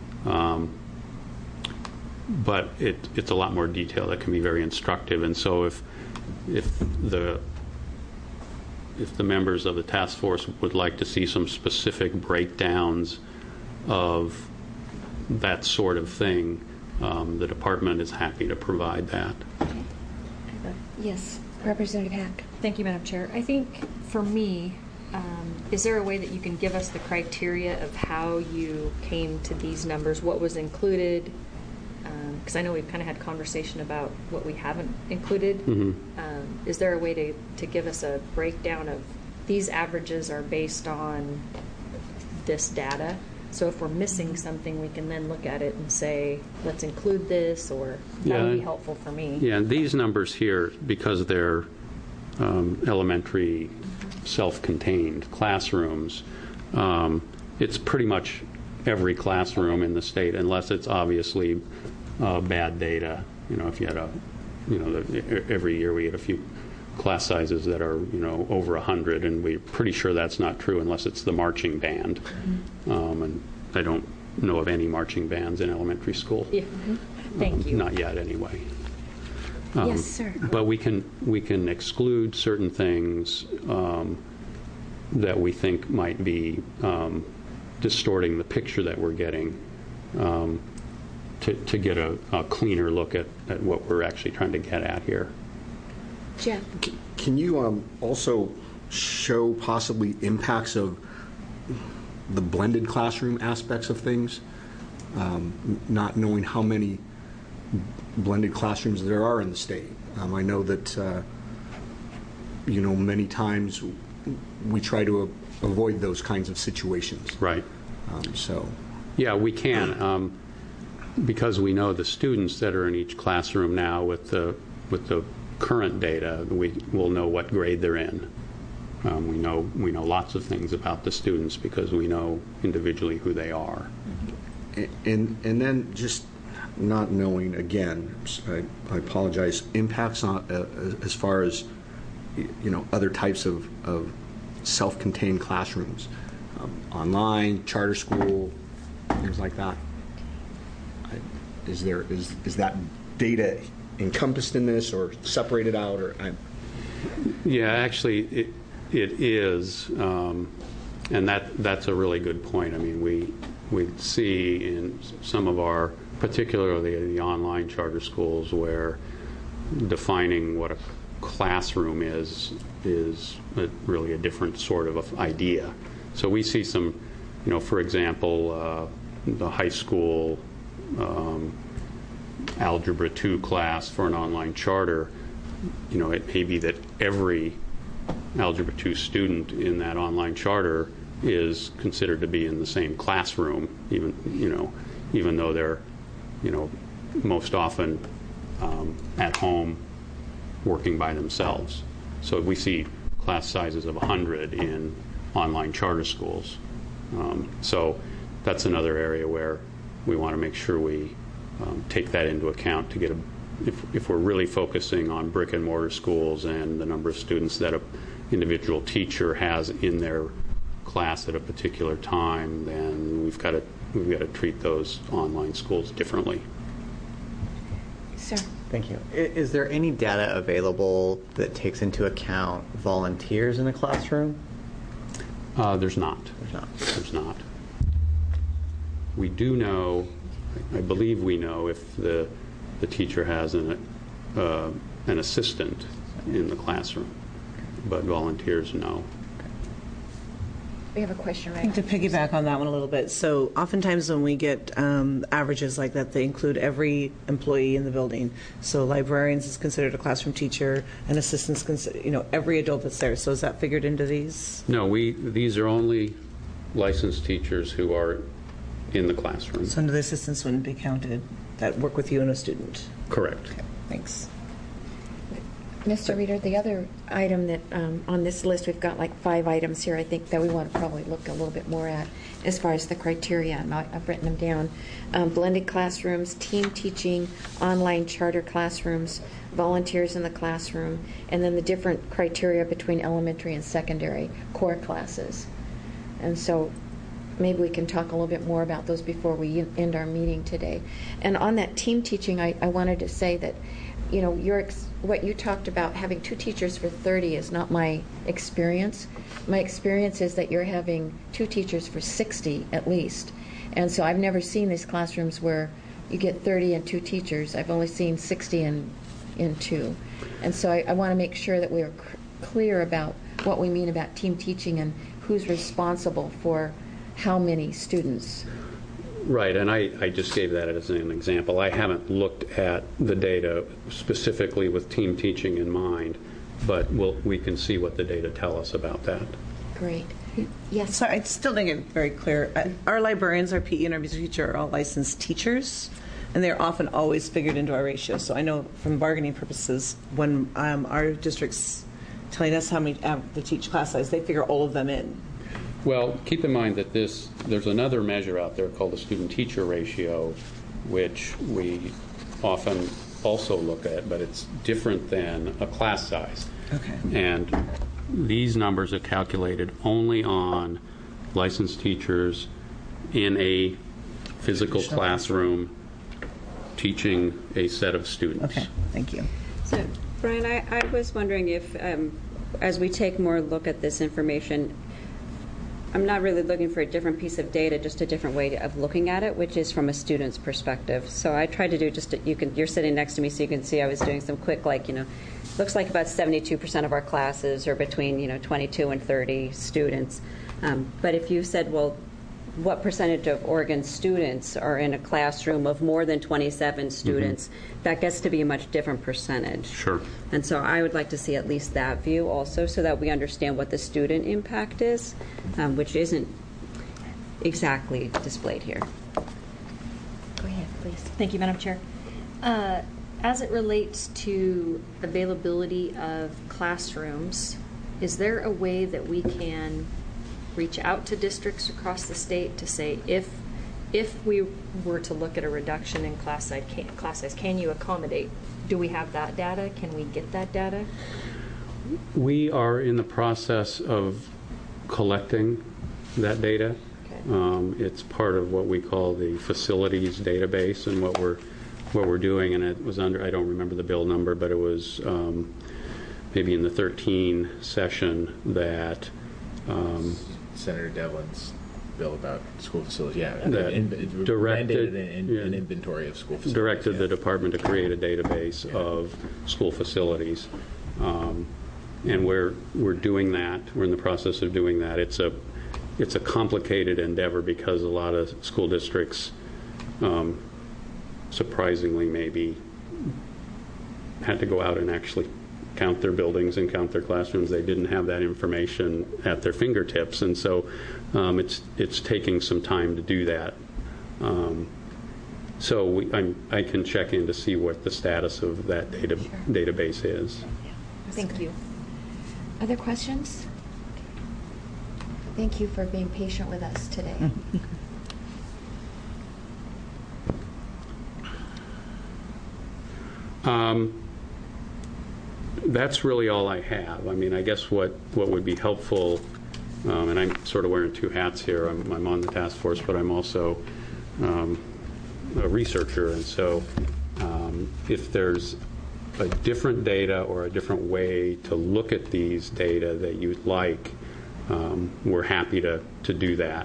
But it's a lot more detail that can be very instructive. And so if the members of the task force would like to see some specific breakdowns of that sort of thing, the department is happy to provide that. Yes, Representative Hack. Thank you, Madam Chair. I think for me, is there a way that you can give us the criteria of how you came to these numbers, what was included? Because I know we've kind of had conversation about what we haven't included. Is there a way to give us a breakdown of these averages are based on this data? So if we're missing something, we can then look at it and say, let's include this, or that would be helpful for me. Yeah, and these numbers here, because they're elementary self-contained classrooms, it's pretty much every classroom in the state, unless it's obviously bad data. If you had every year we had a few class sizes that are, over 100, and we're pretty sure that's not true unless it's the marching band. And I don't know of any marching bands in elementary school. Yeah. Thank you. Not yet, anyway. Yes, sir. But we can exclude certain things that we think might be distorting the picture that we're getting, to get a cleaner look at what we're actually trying to get at here. Jeff. Can you also show possibly impacts of the blended classroom aspects of things, not knowing how many blended classrooms there are in the state? I know that many times we try to avoid those kinds of situations. Right. Yeah, we can, because we know the students that are in each classroom now with the current data. We will know what grade they're in. We know lots of things about the students because we know individually who they are. And then just not knowing, again, I apologize, impacts on as far as other types of self-contained classrooms, online, charter school, things like that. Is that data encompassed in this or separated out? Yeah, actually it is, and that's a really good point. I mean, we see in some of our, particularly the online charter schools, where defining what a classroom is really a different sort of idea. So we see some For example, the high school Algebra 2 class for an online charter, it may be that every Algebra 2 student in that online charter is considered to be in the same classroom, even though they're, most often at home working by themselves. So we see class sizes of 100 in online charter schools. So that's another area where we want to make sure we take that into account to get if we're really focusing on brick and mortar schools and the number of students that an individual teacher has in their class at a particular time, then we've got to treat those online schools differently. Sir. Thank you. Is there any data available that takes into account volunteers in the classroom? There's not. There's not. We do know, I believe we know, if the teacher has an assistant in the classroom, but volunteers, no. We have a question I right think to piggyback on that one a little bit. So oftentimes when we get averages like that, they include every employee in the building. So librarians is considered a classroom teacher, and assistants consider, every adult that's there. So is that figured into these? No, these are only licensed teachers who are in the classroom. So the assistants wouldn't be counted that work with you and a student? Correct. Okay, thanks. Mr. Reader, the other item that on this list, we've got like 5 items here, I think, that we want to probably look a little bit more at as far as the criteria, and I've written them down. Blended classrooms, team teaching, online charter classrooms, volunteers in the classroom, and then the different criteria between elementary and secondary core classes. And so maybe we can talk a little bit more about those before we end our meeting today. And on that team teaching, I wanted to say that, what you talked about, having 2 teachers for 30 is not my experience. My experience is that you're having 2 teachers for 60 at least. And so I've never seen these classrooms where you get 30 and 2 teachers. I've only seen 60 in 2. And so I want to make sure that we're clear about what we mean about team teaching and who's responsible for how many students. Right, and I just gave that as an example. I haven't looked at the data specifically with team teaching in mind, but we can see what the data tell us about that. Great. Yes. So I still didn't get very clear. Our librarians, our PE, and our music teacher are all licensed teachers, and they're often always figured into our ratio. So I know from bargaining purposes, when our district's telling us how many they teach class size, they figure all of them in. Well, keep in mind that there's another measure out there called the student-teacher ratio, which we often also look at, but it's different than a class size. Okay. And these numbers are calculated only on licensed teachers in a physical classroom teaching a set of students. Okay, thank you. So, Brian, I was wondering if, as we take more look at this information, I'm not really looking for a different piece of data, just a different way of looking at it, which is from a student's perspective. So I tried to do you're sitting next to me so you can see I was doing some quick, looks like about 72% of our classes are between, 22 and 30 students. But if you said, well, what percentage of Oregon students are in a classroom of more than 27 students, that gets to be a much different percentage. Sure. And so I would like to see at least that view also so that we understand what the student impact is, which isn't exactly displayed here. Go ahead, please. Thank you, Madam Chair. As it relates to availability of classrooms, is there a way that we can reach out to districts across the state to say, if we were to look at a reduction in class size, can you accommodate? Do we have that data? Can we get that data? We are in the process of collecting that data. Okay. It's part of what we call the facilities database, and what we're doing. And it was under, I don't remember the bill number, but it was maybe in the 13 session that. Senator Devlin's bill about school facilities, directed an inventory of school facilities. Directed the department to create a database of school facilities, and we're doing that. We're in the process of doing that. It's it's a complicated endeavor because a lot of school districts, surprisingly maybe, had to go out and actually count their buildings and count their classrooms. They didn't have that information at their fingertips, and so it's taking some time to do that. So I can check in to see what the status of that database is. Thank you. Other questions? Thank you for being patient with us today. That's really all I have. I mean, I guess what would be helpful, and I'm sort of wearing two hats here. I'm on the task force, but I'm also a researcher, and so if there's a different data or a different way to look at these data that you'd like, we're happy to do that.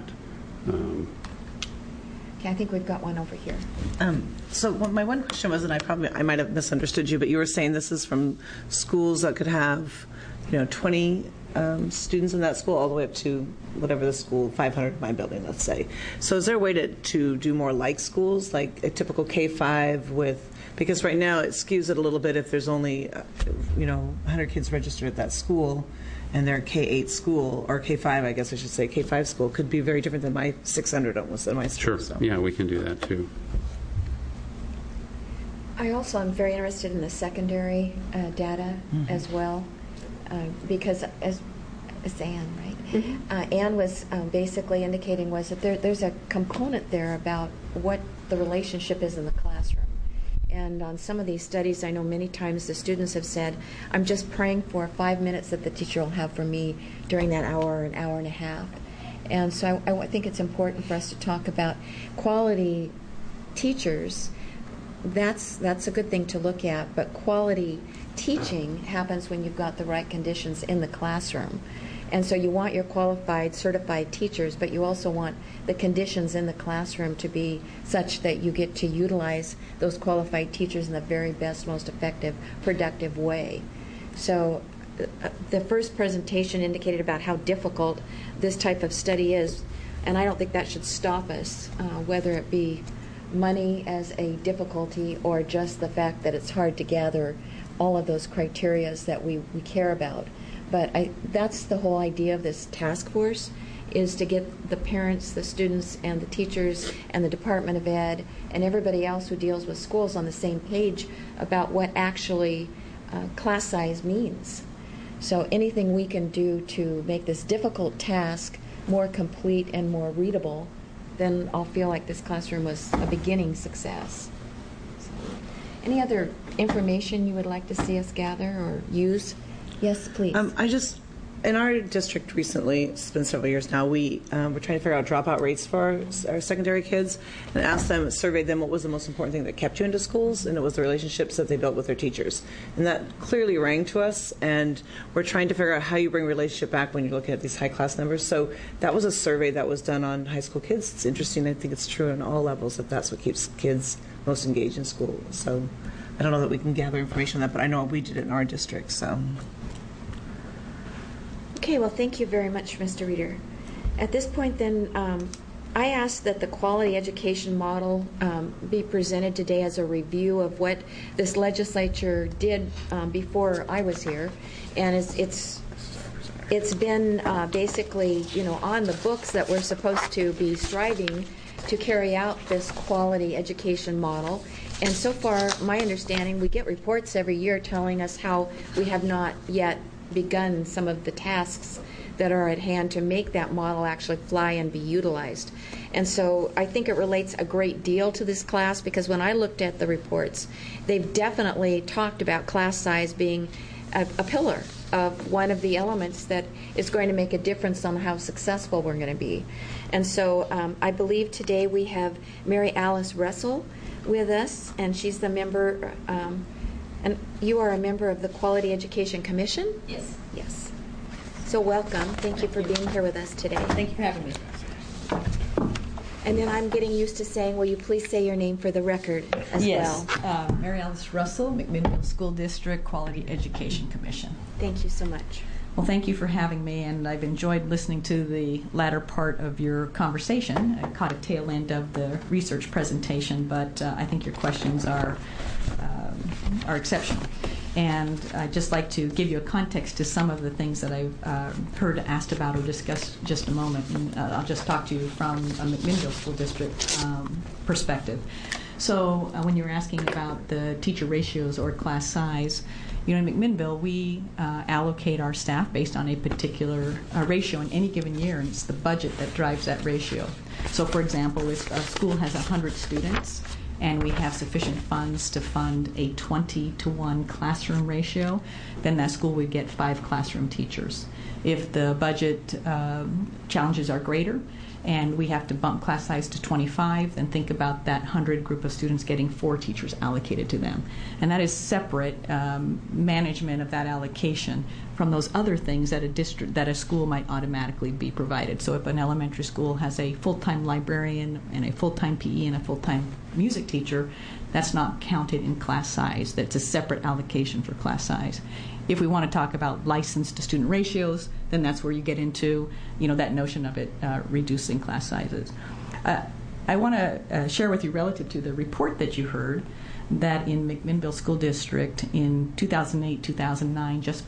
Okay, I think we've got one over here. So my one question was, and I might have misunderstood you, but you were saying this is from schools that could have, 20 students in that school, all the way up to whatever the school, 500 in my building, let's say. So is there a way to do more like schools, like a typical K-5 with, because right now it skews it a little bit if there's only, 100 kids registered at that school, and their K-8 school, or K-5, I guess I should say, K-5 school could be very different than my 600 almost in my school. Sure. So. Yeah, we can do that too. I also am very interested in the secondary data as well, because as Anne, right? Anne was basically indicating was that there's a component there about what the relationship is in the classroom. And on some of these studies, I know many times the students have said, I'm just praying for 5 minutes that the teacher will have for me during that hour, an hour and a half. And so I think it's important for us to talk about quality teachers. That's a good thing to look at, but quality teaching happens when you've got the right conditions in the classroom. And so you want your qualified, certified teachers, but you also want the conditions in the classroom to be such that you get to utilize those qualified teachers in the very best, most effective, productive way. So the first presentation indicated about how difficult this type of study is, and I don't think that should stop us, whether it be money as a difficulty or just the fact that it's hard to gather all of those criterias that we care about. But that's the whole idea of this task force, is to get the parents, the students, and the teachers, and the Department of Ed, and everybody else who deals with schools on the same page about what actually class size means. So anything we can do to make this difficult task more complete and more readable, then I'll feel like this classroom was a beginning success. So, any other information you would like to see us gather or use? Yes, please. In our district recently, it's been several years now, we're trying to figure out dropout rates for our secondary kids, and surveyed them what was the most important thing that kept you into schools, and it was the relationships that they built with their teachers. And that clearly rang to us, and we're trying to figure out how you bring relationship back when you look at these high class numbers. So that was a survey that was done on high school kids. It's interesting. I think it's true on all levels that that's what keeps kids most engaged in school. So I don't know that we can gather information on that, but I know we did it in our district. So. Okay, well, thank you very much, Mr. Reeder. At this point, then, I ask that the quality education model be presented today as a review of what this legislature did before I was here, and it's been basically, on the books that we're supposed to be striving to carry out this quality education model. And so far, my understanding, we get reports every year telling us how we have not yet begun some of the tasks that are at hand to make that model actually fly and be utilized. And so I think it relates a great deal to this class, because when I looked at the reports, they've definitely talked about class size being a pillar of one of the elements that is going to make a difference on how successful we're going to be. And so I believe today we have Mary Alice Russell with us, and she's the member, and you are a member of the Quality Education Commission? Yes. Yes. So welcome. Thank you for being here with us today. Thank you for having me. And then I'm getting used to saying, will you please say your name for the record as well? Yes. Mary Alice Russell, McMinnville School District Quality Education Commission. Thank you so much. Well, thank you for having me, and I've enjoyed listening to the latter part of your conversation. I caught a tail end of the research presentation, but I think your questions are exceptional. And I'd just like to give you a context to some of the things that I've heard asked about or discussed just a moment. And I'll just talk to you from a McMinnville School District perspective. So when you were asking about the teacher ratios or class size, in McMinnville, we allocate our staff based on a particular ratio in any given year, and it's the budget that drives that ratio. So, for example, if a school has 100 students and we have sufficient funds to fund a 20-to-1 classroom ratio, then that school would get 5 classroom teachers. If the budget challenges are greater and we have to bump class size to 25, then think about that 100 group of students getting 4 teachers allocated to them. And that is separate management of that allocation from those other things that a school might automatically be provided. So if an elementary school has a full-time librarian and a full-time PE and a full-time music teacher, that's not counted in class size. That's a separate allocation for class size. If we want to talk about licensed to student ratios, then that's where you get into that notion of it reducing class sizes. I want to share with you relative to the report that you heard that in McMinnville School District in 2008-2009, just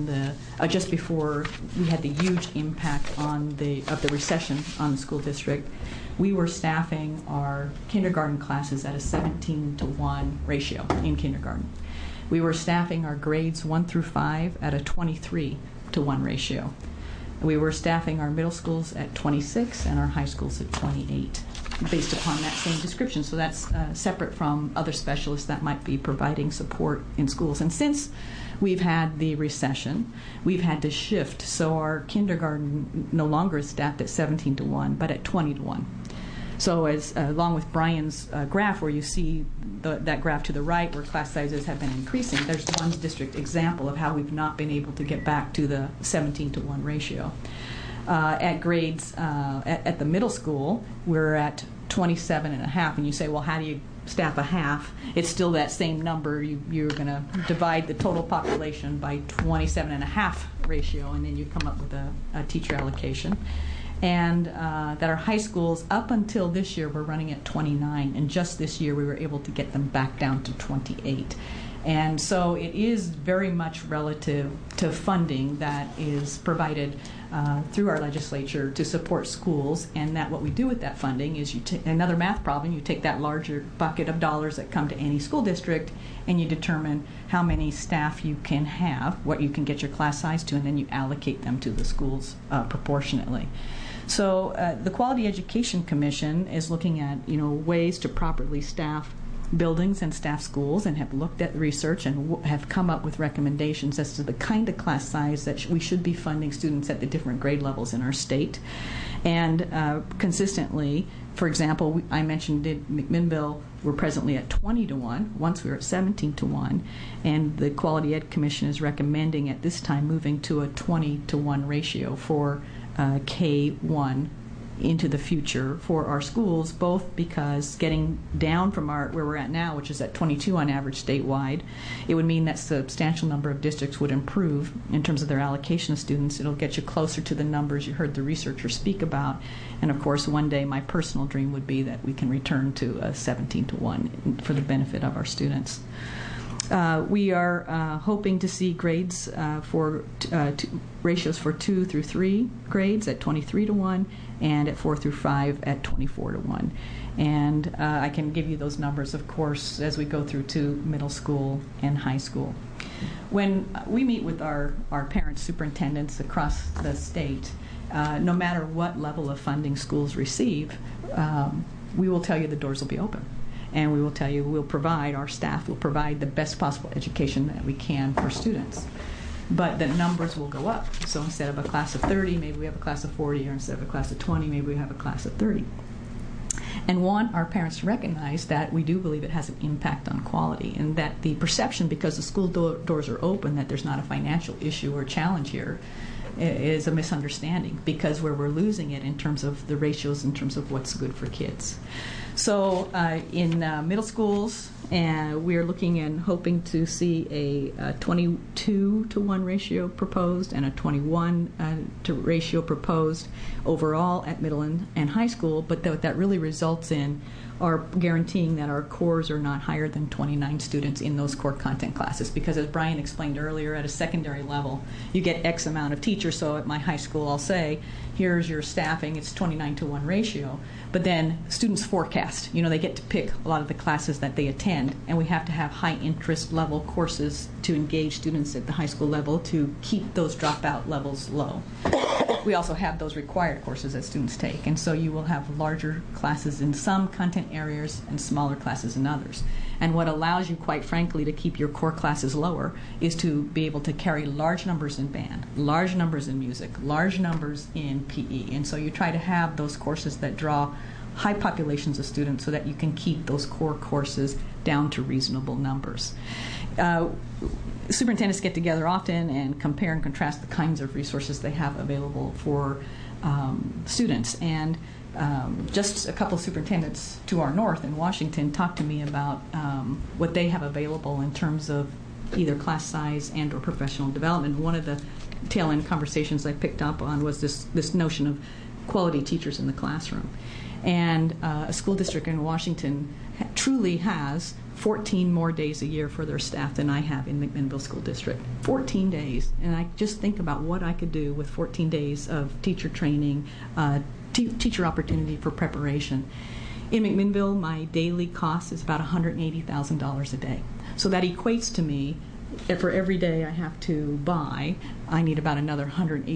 before we had the huge impact of the recession on the school district, we were staffing our kindergarten classes at a 17-to-1 ratio in kindergarten. We were staffing our grades 1 through 5 at a 23-to-1 ratio. We were staffing our middle schools at 26 and our high schools at 28, based upon that same description. So that's separate from other specialists that might be providing support in schools. And since we've had the recession, we've had to shift. So our kindergarten no longer is staffed at 17-to-1, but at 20-to-1. So as along with Brian's graph, where you see that graph to the right where class sizes have been increasing, there's one district example of how we've not been able to get back to the 17-to-1 ratio. At grades, at the middle school, we're at 27.5, and you say, well, how do you staff a half? It's still that same number. You're going to divide the total population by 27.5 ratio, and then you come up with a teacher allocation. And that our high schools, up until this year, were running at 29, and just this year we were able to get them back down to 28. And so it is very much relative to funding that is provided through our legislature to support schools, and that what we do with that funding is you take another math problem, you take that larger bucket of dollars that come to any school district, and you determine how many staff you can have, what you can get your class size to, and then you allocate them to the schools proportionately. So the Quality Education Commission is looking at ways to properly staff buildings and staff schools, and have looked at research and have come up with recommendations as to the kind of class size that we should be funding students at the different grade levels in our state. And consistently, for example, I mentioned in McMinnville, we're presently at 20-to-1. Once we were at 17-to-1, and the Quality Ed Commission is recommending at this time moving to a 20-to-1 ratio for K-1 into the future for our schools, both because getting down from where we're at now, which is at 22 on average statewide, it would mean that a substantial number of districts would improve in terms of their allocation of students. It'll get you closer to the numbers you heard the researchers speak about. And of course, one day my personal dream would be that we can return to a 17-to-1 for the benefit of our students. We are hoping to see grades for ratios for 2 through 3 grades at 23-to-1 and at 4 through 5 at 24-to-1. And I can give you those numbers, of course, as we go through to middle school and high school. When we meet with our parent superintendents across the state, no matter what level of funding schools receive, we will tell you the doors will be open. And we will tell you our staff will provide the best possible education that we can for students. But the numbers will go up. So instead of a class of 30, maybe we have a class of 40, or instead of a class of 20, maybe we have a class of 30. And want our parents to recognize that we do believe it has an impact on quality, and that the perception, because the school doors are open, that there's not a financial issue or challenge here is a misunderstanding, because where we're losing it in terms of the ratios, in terms of what's good for kids. So in middle schools, we are looking and hoping to see a 22 22-to-1 ratio proposed and a 21 to ratio proposed overall at middle and high school, but what that really results in are guaranteeing that our cores are not higher than 29 students in those core content classes, because as Brian explained earlier, at a secondary level you get X amount of teachers. So at my high school I'll say, here's your staffing, it's 29-to-1 ratio, but then students forecast, they get to pick a lot of the classes that they attend, and we have to have high interest level courses to engage students at the high school level to keep those dropout levels low. We also have those required courses that students take, and so you will have larger classes in some content areas and smaller classes in others. And what allows you, quite frankly, to keep your core classes lower is to be able to carry large numbers in band, large numbers in music, large numbers in PE. And so you try to have those courses that draw high populations of students so that you can keep those core courses down to reasonable numbers. Superintendents get together often and compare and contrast the kinds of resources they have available for students. And just a couple of superintendents to our north in Washington talked to me about what they have available in terms of either class size and or professional development. One of the tail end conversations I picked up on was this notion of quality teachers in the classroom. And a school district in Washington truly has 14 more days a year for their staff than I have in McMinnville School District. 14 days. And I just think about what I could do with 14 days of teacher training, teacher opportunity for preparation. In McMinnville, my daily cost is about $180,000 a day. So that equates to me, for every day I have to buy, I need about another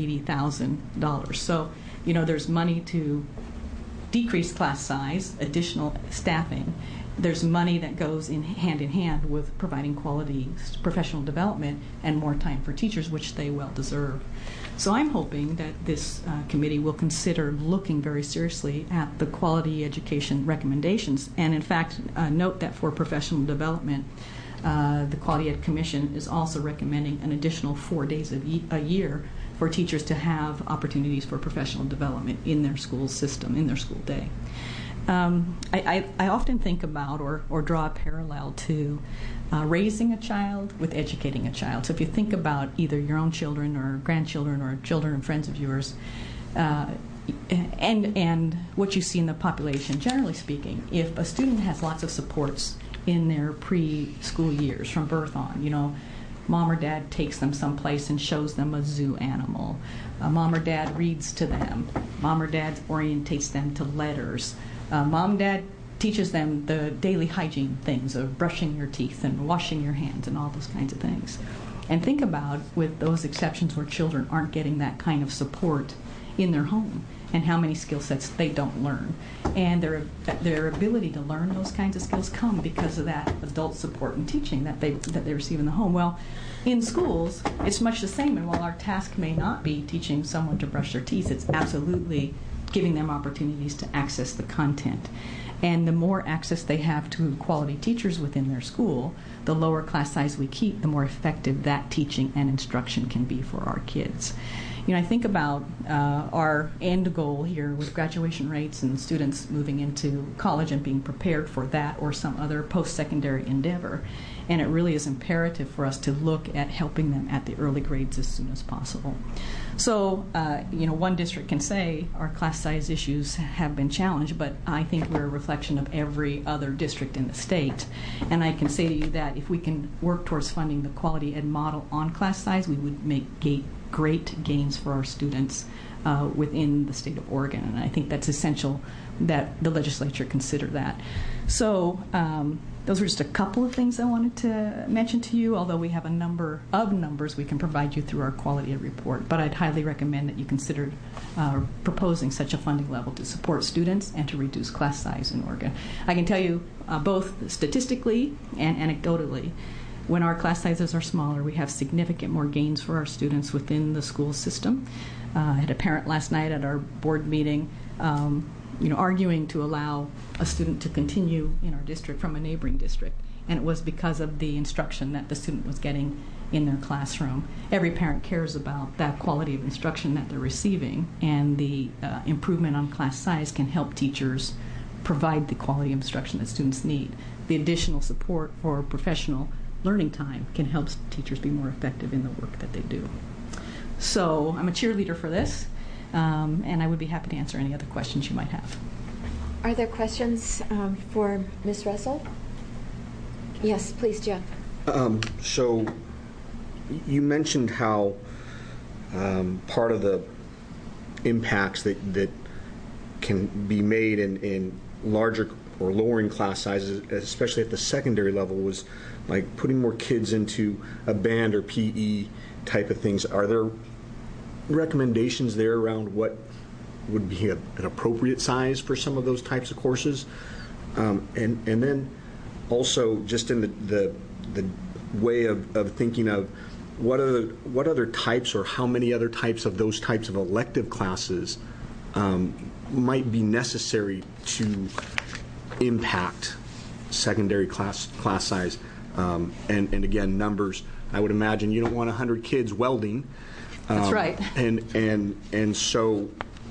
$180,000. So, there's money to decrease class size, additional staffing. There's money that goes in hand with providing quality professional development and more time for teachers, which they well deserve. So I'm hoping that this committee will consider looking very seriously at the quality education recommendations. And in fact, note that for professional development, the Quality Ed Commission is also recommending an additional 4 days a year for teachers to have opportunities for professional development in their school system, in their school day. I often think about or draw a parallel to raising a child with educating a child. So if you think about either your own children or grandchildren or children and friends of yours, and what you see in the population, generally speaking, if a student has lots of supports in their preschool years from birth on, mom or dad takes them someplace and shows them a zoo animal. Mom or dad reads to them. Mom or dad orientates them to letters. Mom and dad teaches them the daily hygiene things of brushing your teeth and washing your hands and all those kinds of things. And think about, with those exceptions where children aren't getting that kind of support in their home, and how many skill sets they don't learn. And their ability to learn those kinds of skills come because of that adult support and teaching that they receive in the home. Well, in schools, it's much the same. And while our task may not be teaching someone to brush their teeth, it's absolutely giving them opportunities to access the content. And the more access they have to quality teachers within their school, the lower class size we keep, the more effective that teaching and instruction can be for our kids. I think about our end goal here with graduation rates and students moving into college and being prepared for that or some other post-secondary endeavor. And it really is imperative for us to look at helping them at the early grades as soon as possible. So, one district can say our class size issues have been challenged, but I think we're a reflection of every other district in the state. And I can say to you that if we can work towards funding the quality ed model on class size, we would make great gains for our students within the state of Oregon. And I think that's essential that the legislature consider that. So those were just a couple of things I wanted to mention to you, although we have a number of numbers we can provide you through our quality ed report. But I'd highly recommend that you consider proposing such a funding level to support students and to reduce class size in Oregon. I can tell you both statistically and anecdotally, when our class sizes are smaller, we have significant more gains for our students within the school system. I had a parent last night at our board meeting arguing to allow a student to continue in our district from a neighboring district, and it was because of the instruction that the student was getting in their classroom. Every parent cares about that quality of instruction that they're receiving, and the improvement on class size can help teachers provide the quality of instruction that students need. The additional support for professional learning time can help teachers be more effective in the work that they do. So I'm a cheerleader for this, and I would be happy to answer any other questions you might have. Are there questions for Ms. Russell? Yes, please, Jeff. So you mentioned how part of the impacts that can be made in larger or lowering class sizes, especially at the secondary level, was like putting more kids into a band or PE type of things. Are there recommendations there around what would be an appropriate size for some of those types of courses? And then also just in the way of thinking of what other types or how many other types of those types of elective classes might be necessary to impact secondary class size, and again, numbers. I would imagine you don't want 100 kids welding. That's right. And so,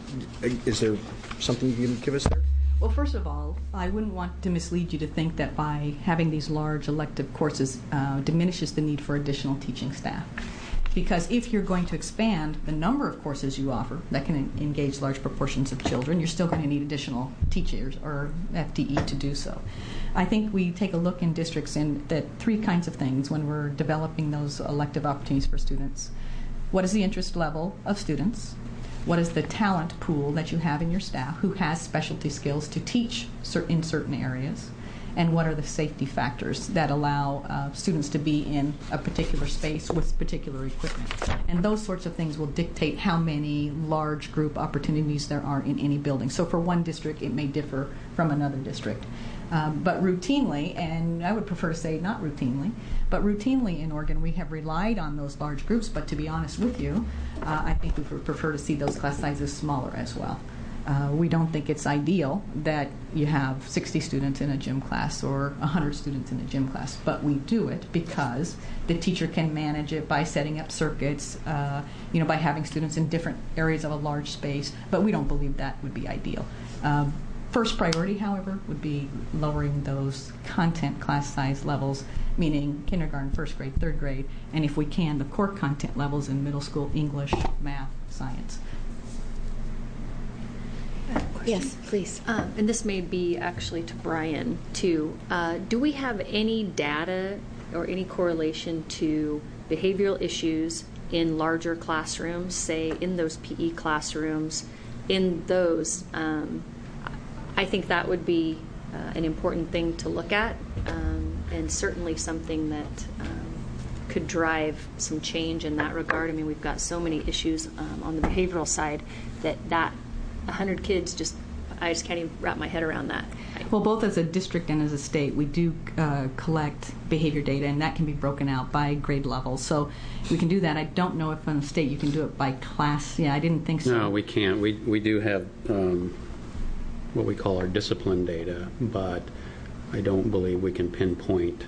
is there something you can give us there? Well, first of all, I wouldn't want to mislead you to think that by having these large elective courses diminishes the need for additional teaching staff. Because if you're going to expand the number of courses you offer that can engage large proportions of children, you're still going to need additional teachers or FTE to do so. I think we take a look in districts at three kinds of things when we're developing those elective opportunities for students. What is the interest level of students? What is the talent pool that you have in your staff who has specialty skills to teach in certain areas? And what are the safety factors that allow students to be in a particular space with particular equipment? And those sorts of things will dictate how many large group opportunities there are in any building. So for one district, it may differ from another district. But routinely, and I would prefer to say not routinely, but routinely in Oregon, we have relied on those large groups. But to be honest with you, I think we would prefer to see those class sizes smaller as well. We don't think it's ideal that you have 60 students in a gym class or 100 students in a gym class, but we do it because the teacher can manage it by setting up circuits, by having students in different areas of a large space, but we don't believe that would be ideal. First priority, however, would be lowering those content class size levels, meaning kindergarten, first grade, third grade, and if we can, the core content levels in middle school, English, math, science. Yes, please. And this may be actually to Brian, too. Do we have any data or any correlation to behavioral issues in larger classrooms, say in those PE classrooms, in those? I think that would be an important thing to look at, and certainly something that could drive some change in that regard. I mean, we've got so many issues on the behavioral side that 100 kids, I just can't even wrap my head around that. Well, both as a district and as a state, we do collect behavior data, and that can be broken out by grade level. So we can do that. I don't know if on the state you can do it by class. Yeah, I didn't think so. No, we can't. We do have what we call our discipline data, but I don't believe we can pinpoint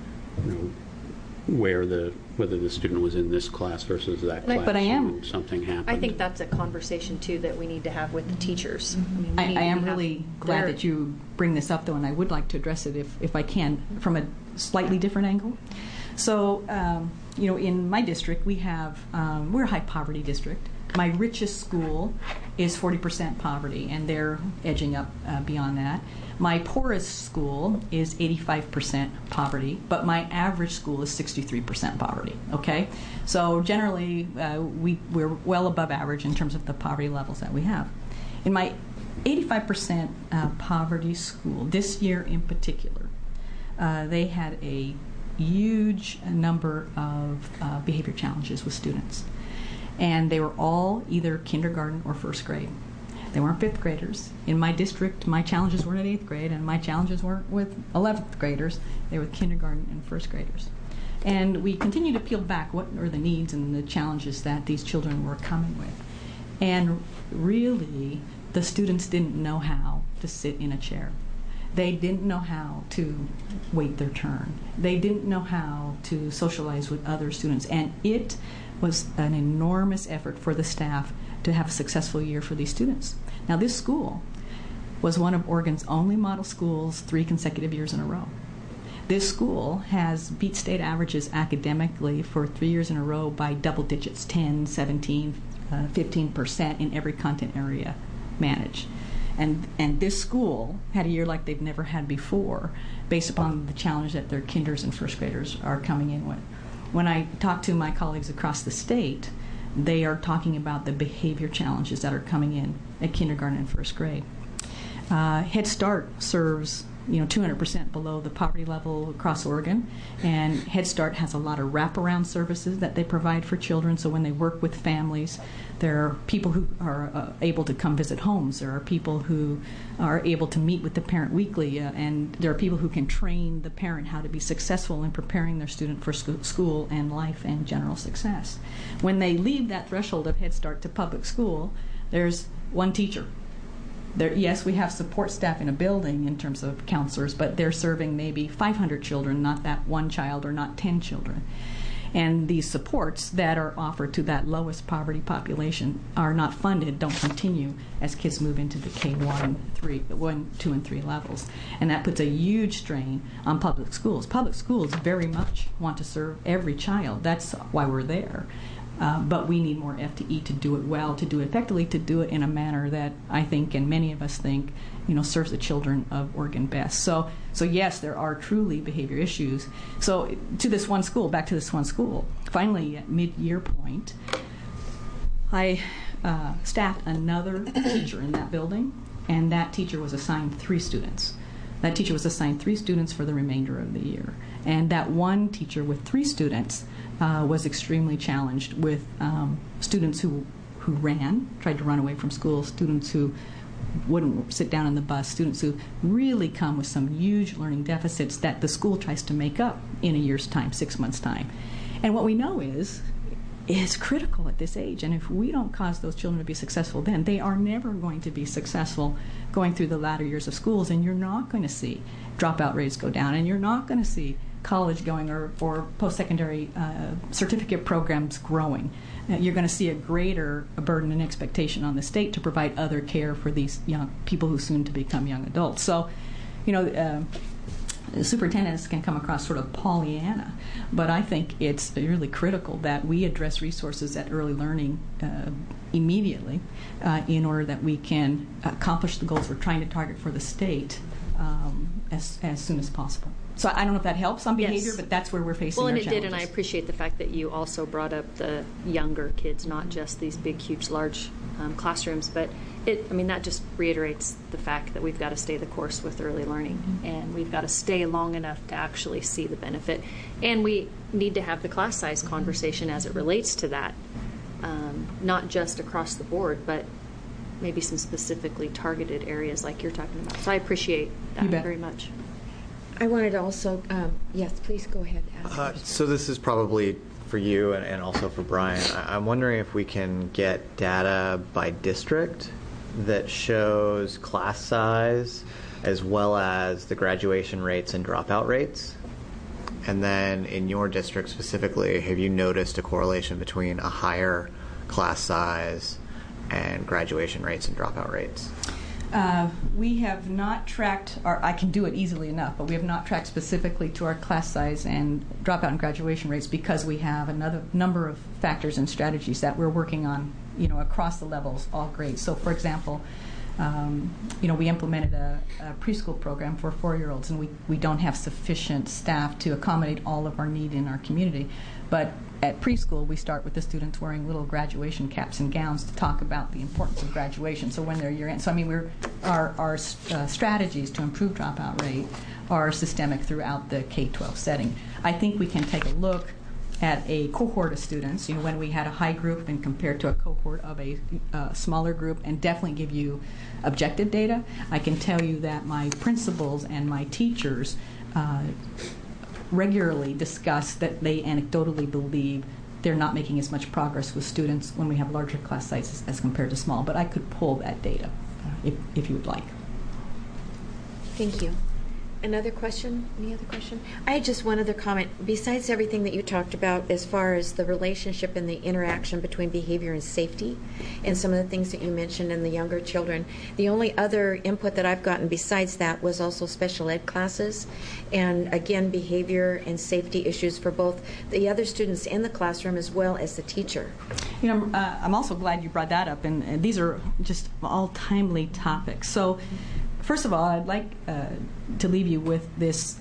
whether the student was in this class versus that class. But I am. Something happened. I think that's a conversation, too, that we need to have with the teachers. Mm-hmm. I am really glad that you bring this up, though, and I would like to address it if I can from a slightly different angle. So, in my district, we're a high poverty district. My richest school is 40% poverty, and they're edging up beyond that. My poorest school is 85% poverty, but my average school is 63% poverty, okay? So generally, we're well above average in terms of the poverty levels that we have. In my 85% poverty school, this year in particular, they had a huge number of behavior challenges with students. And they were all either kindergarten or first grade. They weren't fifth graders. In my district, my challenges weren't at eighth grade, and my challenges weren't with 11th graders. They were with kindergarten and first graders. And we continue to peel back what are the needs and the challenges that these children were coming with. And really, the students didn't know how to sit in a chair. They didn't know how to wait their turn. They didn't know how to socialize with other students. And it was an enormous effort for the staff to have a successful year for these students. Now, this school was one of Oregon's only model schools 3 consecutive years in a row. This school has beat state averages academically for 3 years in a row by double digits, 10, 17, 15% in every content area managed. And this school had a year like they've never had before, based upon the challenge that their kinders and first graders are coming in with. When I talk to my colleagues across the state, they are talking about the behavior challenges that are coming in at kindergarten and first grade. Head Start serves 200% below the poverty level across Oregon, and Head Start has a lot of wraparound services that they provide for children. So when they work with families, there are people who are able to come visit homes. There are people who are able to meet with the parent weekly, and there are people who can train the parent how to be successful in preparing their student for school and life and general success. When they leave that threshold of Head Start to public school, there's one teacher. Yes, we have support staff in a building in terms of counselors, but they're serving maybe 500 children, not that one child or not 10 children. And these supports that are offered to that lowest poverty population are not funded, don't continue as kids move into the K1, 2, and 3 levels. And that puts a huge strain on public schools. Public schools very much want to serve every child. That's why we're there. But we need more FTE to do it well, to do it effectively, to do it in a manner that I think, and many of us think, serves the children of Oregon best. So yes, there are truly behavior issues. So back to this one school, finally at mid-year point, I staffed another teacher in that building, and that teacher was assigned 3 students. That teacher was assigned 3 students for the remainder of the year. And that one teacher with 3 students was extremely challenged with students who tried to run away from school, students who wouldn't sit down on the bus, students who really come with some huge learning deficits that the school tries to make up in a year's time, 6 months' time. And what we know is it's critical at this age. And if we don't cause those children to be successful then, they are never going to be successful going through the latter years of schools, and you're not going to see dropout rates go down, and you're not going to see college going or post-secondary certificate programs growing. You're going to see a greater burden and expectation on the state to provide other care for these young people who soon to become young adults. So, superintendents can come across sort of Pollyanna, but I think it's really critical that we address resources at early learning immediately in order that we can accomplish the goals we're trying to target for the state as soon as possible. So I don't know if that helps on behavior, Yes. but that's where we're facing our Well, and it challenges. did, and I appreciate the fact that you also brought up the younger kids, not just these big, huge, large classrooms, but that just reiterates the fact that we've got to stay the course with early learning, and we've got to stay long enough to actually see the benefit. And we need to have the class size conversation as it relates to that, not just across the board, but maybe some specifically targeted areas like you're talking about. So I appreciate that very much. I wanted to also, yes, please go ahead. So this is probably for you and also for Brian. I'm wondering if we can get data by district that shows class size as well as the graduation rates and dropout rates. And then in your district specifically, have you noticed a correlation between a higher class size and graduation rates and dropout rates? We have not tracked, or I can do it easily enough, but we have not tracked specifically to our class size and dropout and graduation rates because we have another number of factors and strategies that we're working on, across the levels, all grades. So, for example, we implemented a preschool program for 4-year-olds, and we don't have sufficient staff to accommodate all of our need in our community. But at preschool, we start with the students wearing little graduation caps and gowns to talk about the importance of graduation. So when they're year-end, our strategies to improve dropout rate are systemic throughout the K-12 setting. I think we can take a look at a cohort of students, when we had a high group and compared to a cohort of a smaller group, and definitely give you objective data. I can tell you that my principals and my teachers regularly discuss that they anecdotally believe they're not making as much progress with students when we have larger class sizes as compared to small. But I could pull that data if you would like. Thank you. Another question? Any other question? I had just one other comment. Besides everything that you talked about as far as the relationship and the interaction between behavior and safety and some of the things that you mentioned in the younger children, the only other input that I've gotten besides that was also special ed classes and, again, behavior and safety issues for both the other students in the classroom as well as the teacher. You know, I'm also glad you brought that up, and these are just all timely topics. So, first of all, I'd like to leave you with this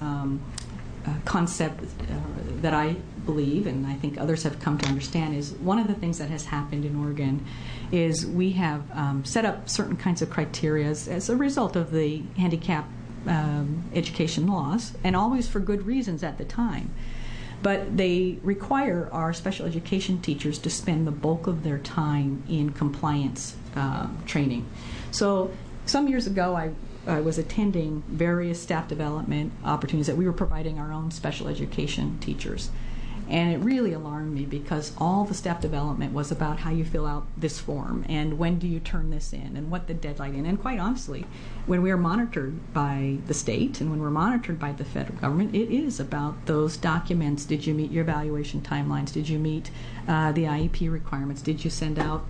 concept that I believe, and I think others have come to understand, is one of the things that has happened in Oregon is we have set up certain kinds of criteria as a result of the handicap education laws, and always for good reasons at the time. But they require our special education teachers to spend the bulk of their time in compliance training. So some years ago, I was attending various staff development opportunities that we were providing our own special education teachers. And it really alarmed me because all the staff development was about how you fill out this form and when do you turn this in and what the deadline is. And quite honestly, when we are monitored by the state and when we're monitored by the federal government, it is about those documents. Did you meet your evaluation timelines? Did you meet the IEP requirements? Did you send out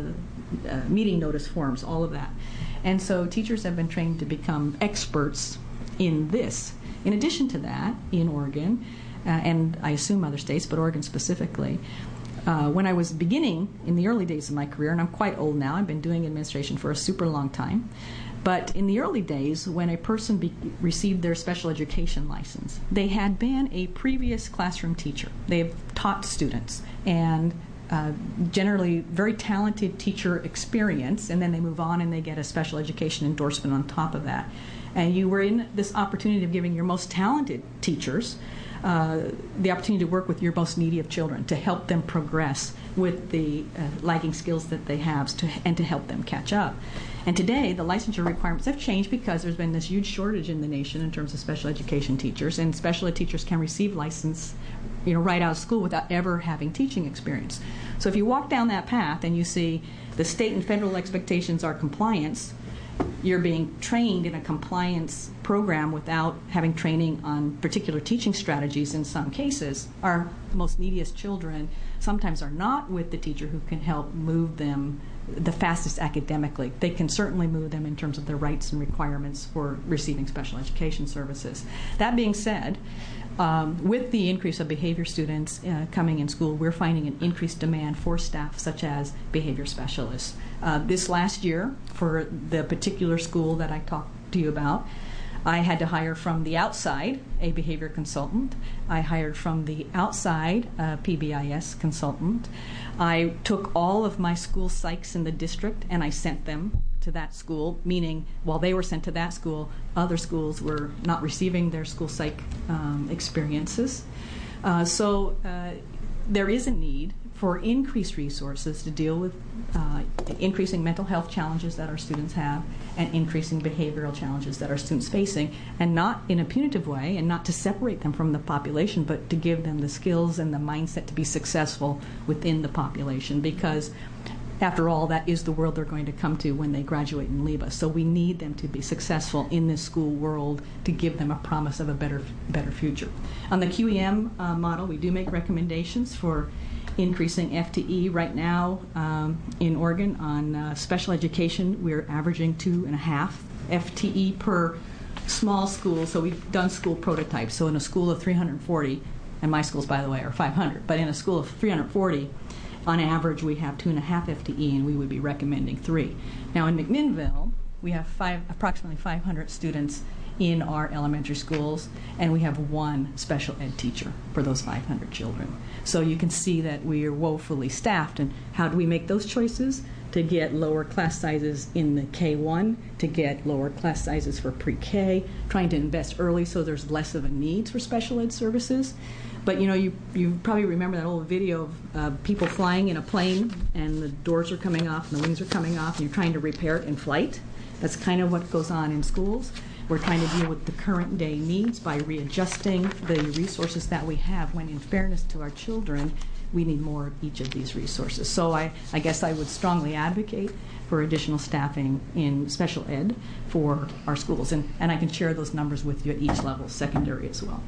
meeting notice forms? All of that. And so teachers have been trained to become experts in this. In addition to that, in Oregon, and I assume other states, but Oregon specifically, when I was beginning in the early days of my career, and I'm quite old now, I've been doing administration for a super long time, but in the early days, when a person received their special education license, they had been a previous classroom teacher. They've taught students, and generally very talented teacher experience, and then they move on and they get a special education endorsement on top of that. And you were in this opportunity of giving your most talented teachers the opportunity to work with your most needy of children, to help them progress with the lagging skills that they have and to help them catch up. And today, the licensure requirements have changed because there's been this huge shortage in the nation in terms of special education teachers, and special ed teachers can receive license right out of school without ever having teaching experience. So if you walk down that path and you see the state and federal expectations are compliance, you're being trained in a compliance program without having training on particular teaching strategies in some cases. Our most neediest children sometimes are not with the teacher who can help move them the fastest academically. They can certainly move them in terms of their rights and requirements for receiving special education services. That being said, with the increase of behavior students coming in school, we're finding an increased demand for staff such as behavior specialists. This last year, for the particular school that I talked to you about, I had to hire from the outside a behavior consultant. I hired from the outside a PBIS consultant. I took all of my school psychs in the district and I sent them to that school, meaning while they were sent to that school, other schools were not receiving their school psych experiences. So there is a need for increased resources to deal with increasing mental health challenges that our students have and increasing behavioral challenges that our students facing, and not in a punitive way and not to separate them from the population, but to give them the skills and the mindset to be successful within the population, because after all, that is the world they're going to come to when they graduate and leave us. So we need them to be successful in this school world to give them a promise of a better future. On the QEM model, we do make recommendations for increasing FTE. Right now in Oregon on special education, we're averaging 2.5 FTE per small school. So we've done school prototypes. So in a school of 340, and my schools, by the way, are 500, but in a school of 340, on average, we have 2.5 FTE, and we would be recommending 3. Now, in McMinnville, we have approximately 500 students in our elementary schools, and we have one special ed teacher for those 500 children. So you can see that we are woefully staffed. And how do we make those choices? To get lower class sizes in the K-1, to get lower class sizes for pre-K, trying to invest early so there's less of a need for special ed services. But you probably remember that old video of people flying in a plane and the doors are coming off and the wings are coming off and you're trying to repair it in flight. That's kind of what goes on in schools. We're trying to deal with the current day needs by readjusting the resources that we have, when in fairness to our children, we need more of each of these resources. So I guess I would strongly advocate for additional staffing in special ed for our schools. And I can share those numbers with you at each level, secondary as well.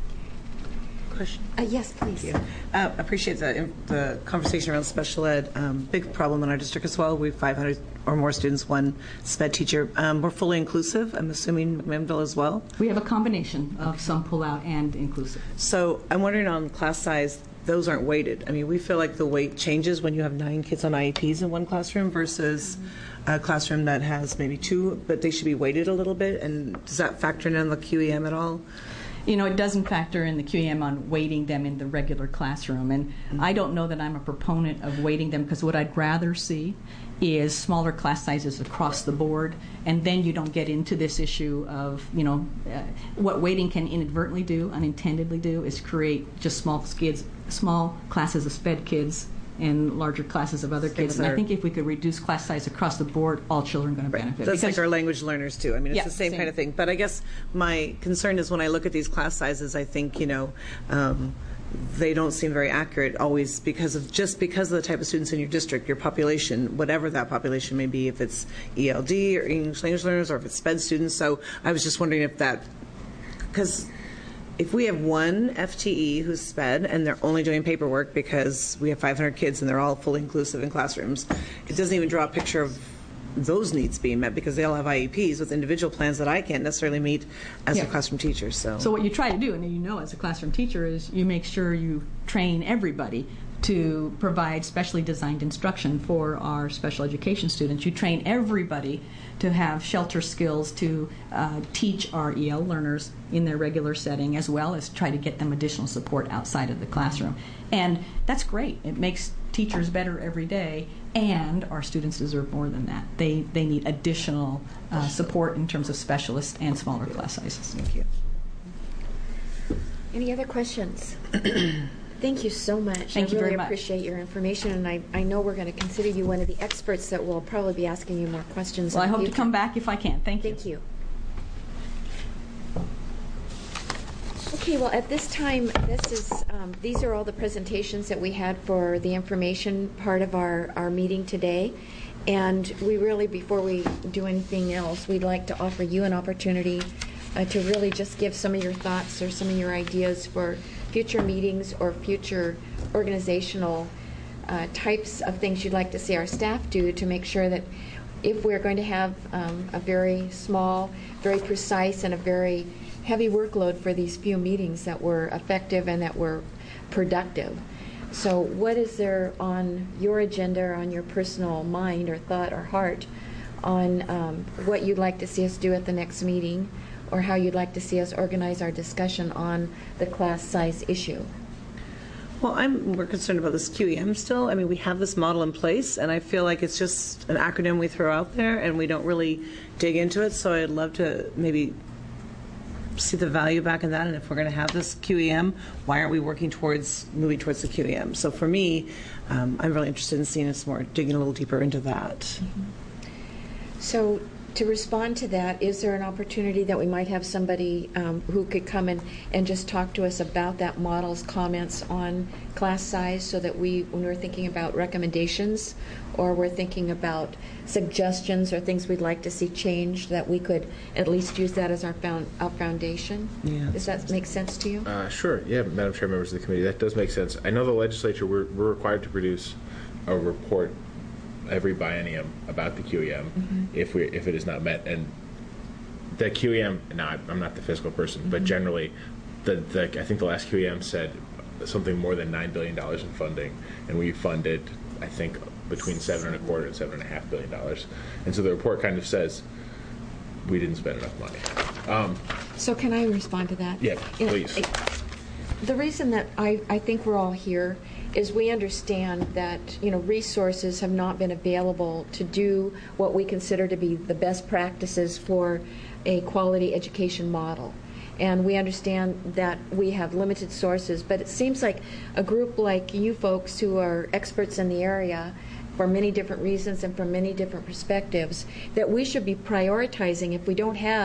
Question? Yes, please. Appreciate the conversation around special ed. Big problem in our district as well. We have 500 or more students, one SPED teacher. We're fully inclusive. I'm assuming McMinnville as well. We have a combination of some pull-out and inclusive. So I'm wondering on class size, those aren't weighted. I mean, we feel like the weight changes when you have 9 kids on IEPs in one classroom versus a classroom that has maybe 2, but they should be weighted a little bit. And does that factor in on the QEM at all? You know, it doesn't factor in the QEM on weighting them in the regular classroom. And I don't know that I'm a proponent of weighting them, because what I'd rather see is smaller class sizes across the board, and then you don't get into this issue of, you know, what weighting can inadvertently do, unintentionally do, is create just small classes of SPED kids and larger classes of other kids. And I think if we could reduce class size across the board, all children are going to benefit. That's like our language learners too. I mean, it's the same kind of thing. But I guess my concern is when I look at these class sizes, I think, you know, they don't seem very accurate always because of the type of students in your district, your population, whatever that population may be, if it's ELD or English language learners or if it's SPED students. So I was just wondering if that, because if we have one FTE who's SPED and they're only doing paperwork because we have 500 kids and they're all fully inclusive in classrooms, it doesn't even draw a picture of those needs being met, because they all have IEPs with individual plans that I can't necessarily meet as a classroom teacher. So what you try to do, and you know as a classroom teacher, is you make sure you train everybody to provide specially designed instruction for our special education students. You train everybody to have shelter skills to teach our EL learners in their regular setting, as well as try to get them additional support outside of the classroom. And that's great. It makes teachers better every day, and our students deserve more than that. They need additional support in terms of specialists and smaller class sizes. Thank you. Any other questions? Thank you so much. Thank you very really much. Appreciate your information, and I know we're going to consider you one of the experts that will probably be asking you more questions. Well, I in the hope to future. come back if I can. Thank you. Thank you. Okay, well, at this time, these are all the presentations that we had for the information part of our meeting today. And we really, before we do anything else, we'd like to offer you an opportunity to really just give some of your thoughts or some of your ideas for future meetings or future organizational types of things you'd like to see our staff do to make sure that if we're going to have a very small, very precise, and a very heavy workload for these few meetings, that were effective and that were productive. So what is there on your agenda or on your personal mind or thought or heart on what you'd like to see us do at the next meeting, or how you'd like to see us organize our discussion on the class size issue? Well, we're concerned about this QEM still. I mean, we have this model in place, and I feel like it's just an acronym we throw out there, and we don't really dig into it. So I'd love to maybe see the value back in that, and if we're going to have this QEM, why aren't we moving towards the QEM? So for me, I'm really interested in seeing us more, digging a little deeper into that. Mm-hmm. So to respond to that, is there an opportunity that we might have somebody who could come in and just talk to us about that model's comments on class size, so that when we're thinking about recommendations or we're thinking about suggestions or things we'd like to see changed, that we could at least use that as our foundation? Yeah. Does that make sense to you? Sure. Yeah, Madam Chair, members of the committee, that does make sense. I know the legislature, we're required to produce a report every biennium about the QEM if it is not met. And the QEM, now I'm not the fiscal person, but generally, I think the last QEM said something more than $9 billion in funding, and we funded, I think, between $7.25 and $7.5 billion. And so the report kind of says we didn't spend enough money. So can I respond to that? Yeah, please. The reason that I think we're all here is we understand that, resources have not been available to do what we consider to be the best practices for a quality education model. And we understand that we have limited sources, but it seems like a group like you folks who are experts in the area for many different reasons and from many different perspectives, that we should be prioritizing, if we don't have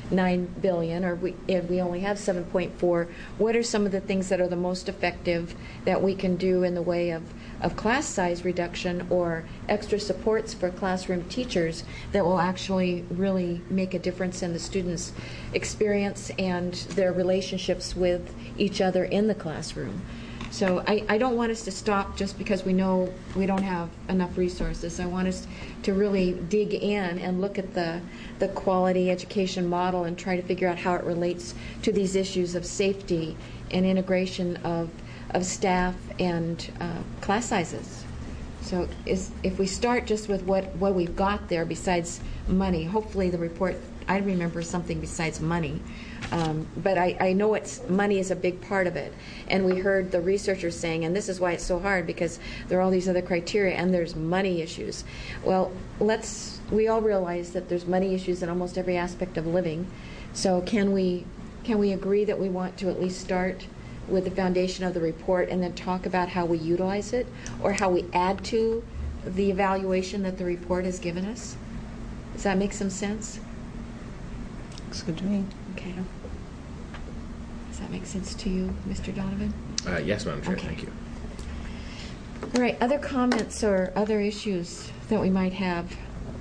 billion, or if we only have 7.4, what are some of the things that are the most effective that we can do in the way of class size reduction or extra supports for classroom teachers that will actually really make a difference in the students' experience and their relationships with each other in the classroom. So I don't want us to stop just because we know we don't have enough resources. I want us to really dig in and look at the quality education model and try to figure out how it relates to these issues of safety and integration of staff and class sizes. So if we start just with what we've got there besides money, hopefully the report, I remember something besides money. But I know money is a big part of it. And we heard the researchers saying, and this is why it's so hard, because there are all these other criteria and there's money issues. Well, we all realize that there's money issues in almost every aspect of living. So can we agree that we want to at least start with the foundation of the report and then talk about how we utilize it or how we add to the evaluation that the report has given us? Does that make some sense? Looks good to me. Okay. Does that make sense to you, Mr. Donovan? Yes, Madam Chair. Okay. Thank you. All right. Other comments or other issues that we might have?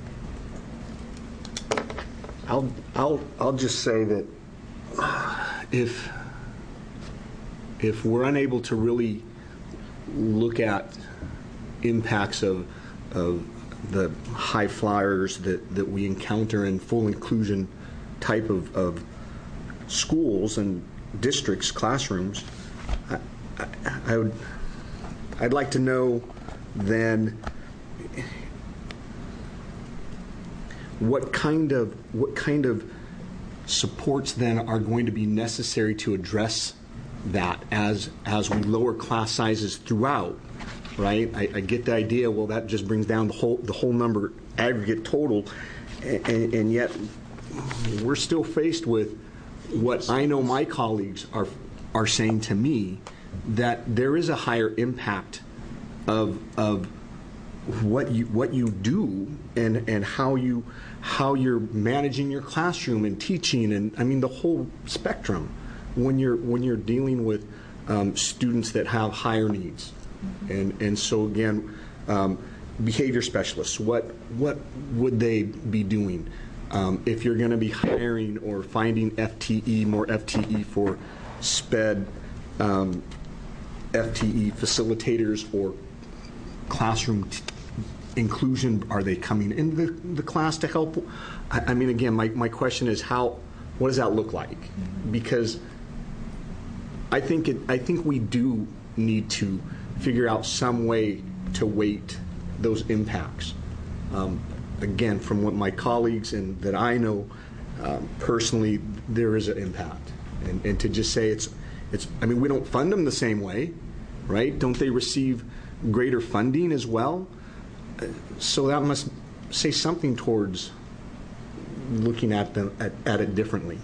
I'll just say that if we're unable to really look at impacts of the high flyers that we encounter in full inclusion type of schools and districts, classrooms, I'd like to know then what kind of supports then are going to be necessary to address that as we lower class sizes throughout, right? I get the idea. Well, that just brings down the whole number aggregate total, and yet we're still faced with what I know my colleagues are saying to me, that there is a higher impact of what you do and how you're managing your classroom and teaching, and I mean the whole spectrum when you're dealing with students that have higher needs. And so again, behavior specialists, what would they be doing? If you're going to be hiring or finding more FTE for SPED, FTE facilitators or classroom inclusion, are they coming into the class to help? I mean, again, my question is what does that look like? Because I think we do need to figure out some way to weight those impacts. Again, from what my colleagues and that I know personally, there is an impact, and to just say it's I mean, we don't fund them the same way, right? Don't they receive greater funding as well? So that must say something towards looking at it differently.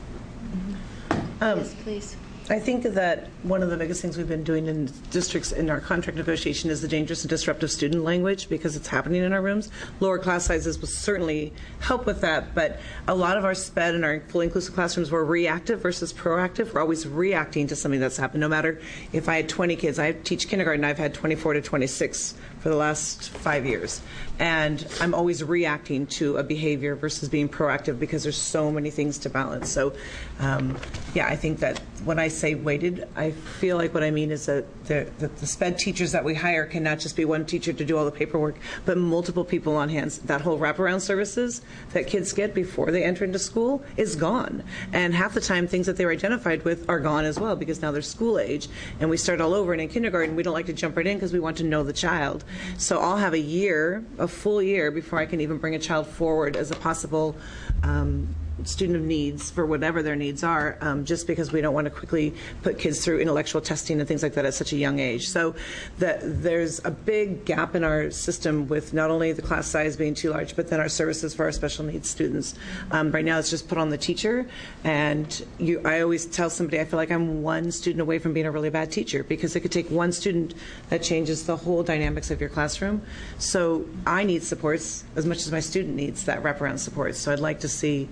Yes, please. I think that one of the biggest things we've been doing in districts in our contract negotiation is the dangerous and disruptive student language, because it's happening in our rooms. Lower class sizes will certainly help with that, but a lot of our SPED and our fully inclusive classrooms were reactive versus proactive. We're always reacting to something that's happened. No matter if I had 20 kids, I teach kindergarten, I've had 24 to 26 for the last 5 years. And I'm always reacting to a behavior versus being proactive because there's so many things to balance. So, I think that when I say weighted, I feel like what I mean is that the SPED teachers that we hire cannot just be one teacher to do all the paperwork, but multiple people on hand. That whole wraparound services that kids get before they enter into school is gone. And half the time, things that they were identified with are gone as well, because now they're school age. And we start all over. And in kindergarten, we don't like to jump right in because we want to know the child. So I'll have a full year before I can even bring a child forward as a possible student of needs for whatever their needs are, just because we don't want to quickly put kids through intellectual testing and things like that at such a young age. So there's a big gap in our system with not only the class size being too large, but then our services for our special needs students. Right now it's just put on the teacher, and I always tell somebody I feel like I'm one student away from being a really bad teacher, because it could take one student that changes the whole dynamics of your classroom. So I need supports as much as my student needs that wraparound support. So I'd like to see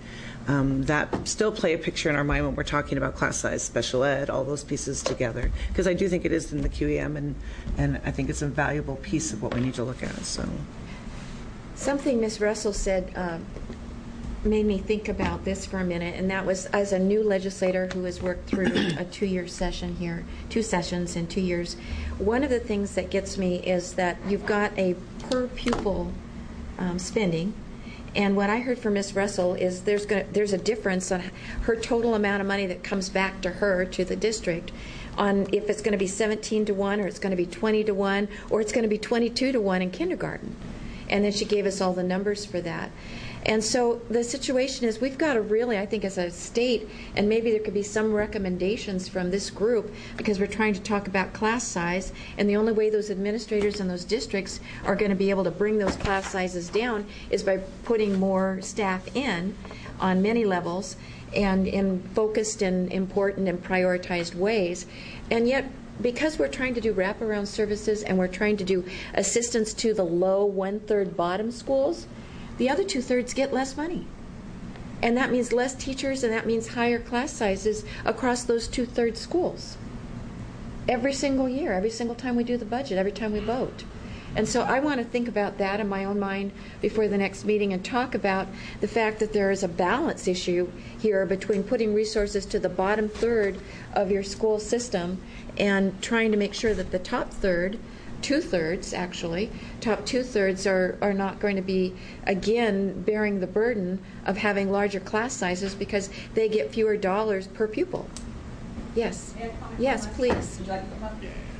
that still play a picture in our mind when we're talking about class size, special ed, all those pieces together. Because I do think it is in the QEM, and I think it's a valuable piece of what we need to look at. So, something Ms. Russell said made me think about this for a minute, and that was, as a new legislator who has worked through a 2-year session here, 2 sessions in 2 years, one of the things that gets me is that you've got a per pupil spending. And what I heard from Ms. Russell is there's a difference on her total amount of money that comes back to her, to the district, on if it's going to be 17 to 1 or it's going to be 20 to 1 or it's going to be 22 to 1 in kindergarten. And then she gave us all the numbers for that. And so the situation is we've got to really, I think as a state, and maybe there could be some recommendations from this group, because we're trying to talk about class size, and the only way those administrators in those districts are going to be able to bring those class sizes down is by putting more staff in on many levels and in focused and important and prioritized ways. And yet, because we're trying to do wraparound services and we're trying to do assistance to the low 1/3 bottom schools, the other 2/3 get less money. And that means less teachers, and that means higher class sizes across those 2/3 schools. Every single year, every single time we do the budget, every time we vote. And so I want to think about that in my own mind before the next meeting and talk about the fact that there is a balance issue here between putting resources to the bottom third of your school system and trying to make sure that the top third, 2/3 actually, top 2/3 are not going to be, again, bearing the burden of having larger class sizes because they get fewer dollars per pupil. Yes. Yes, please. Would you like to come up?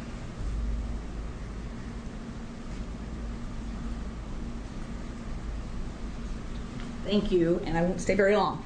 Thank you, and I won't stay very long.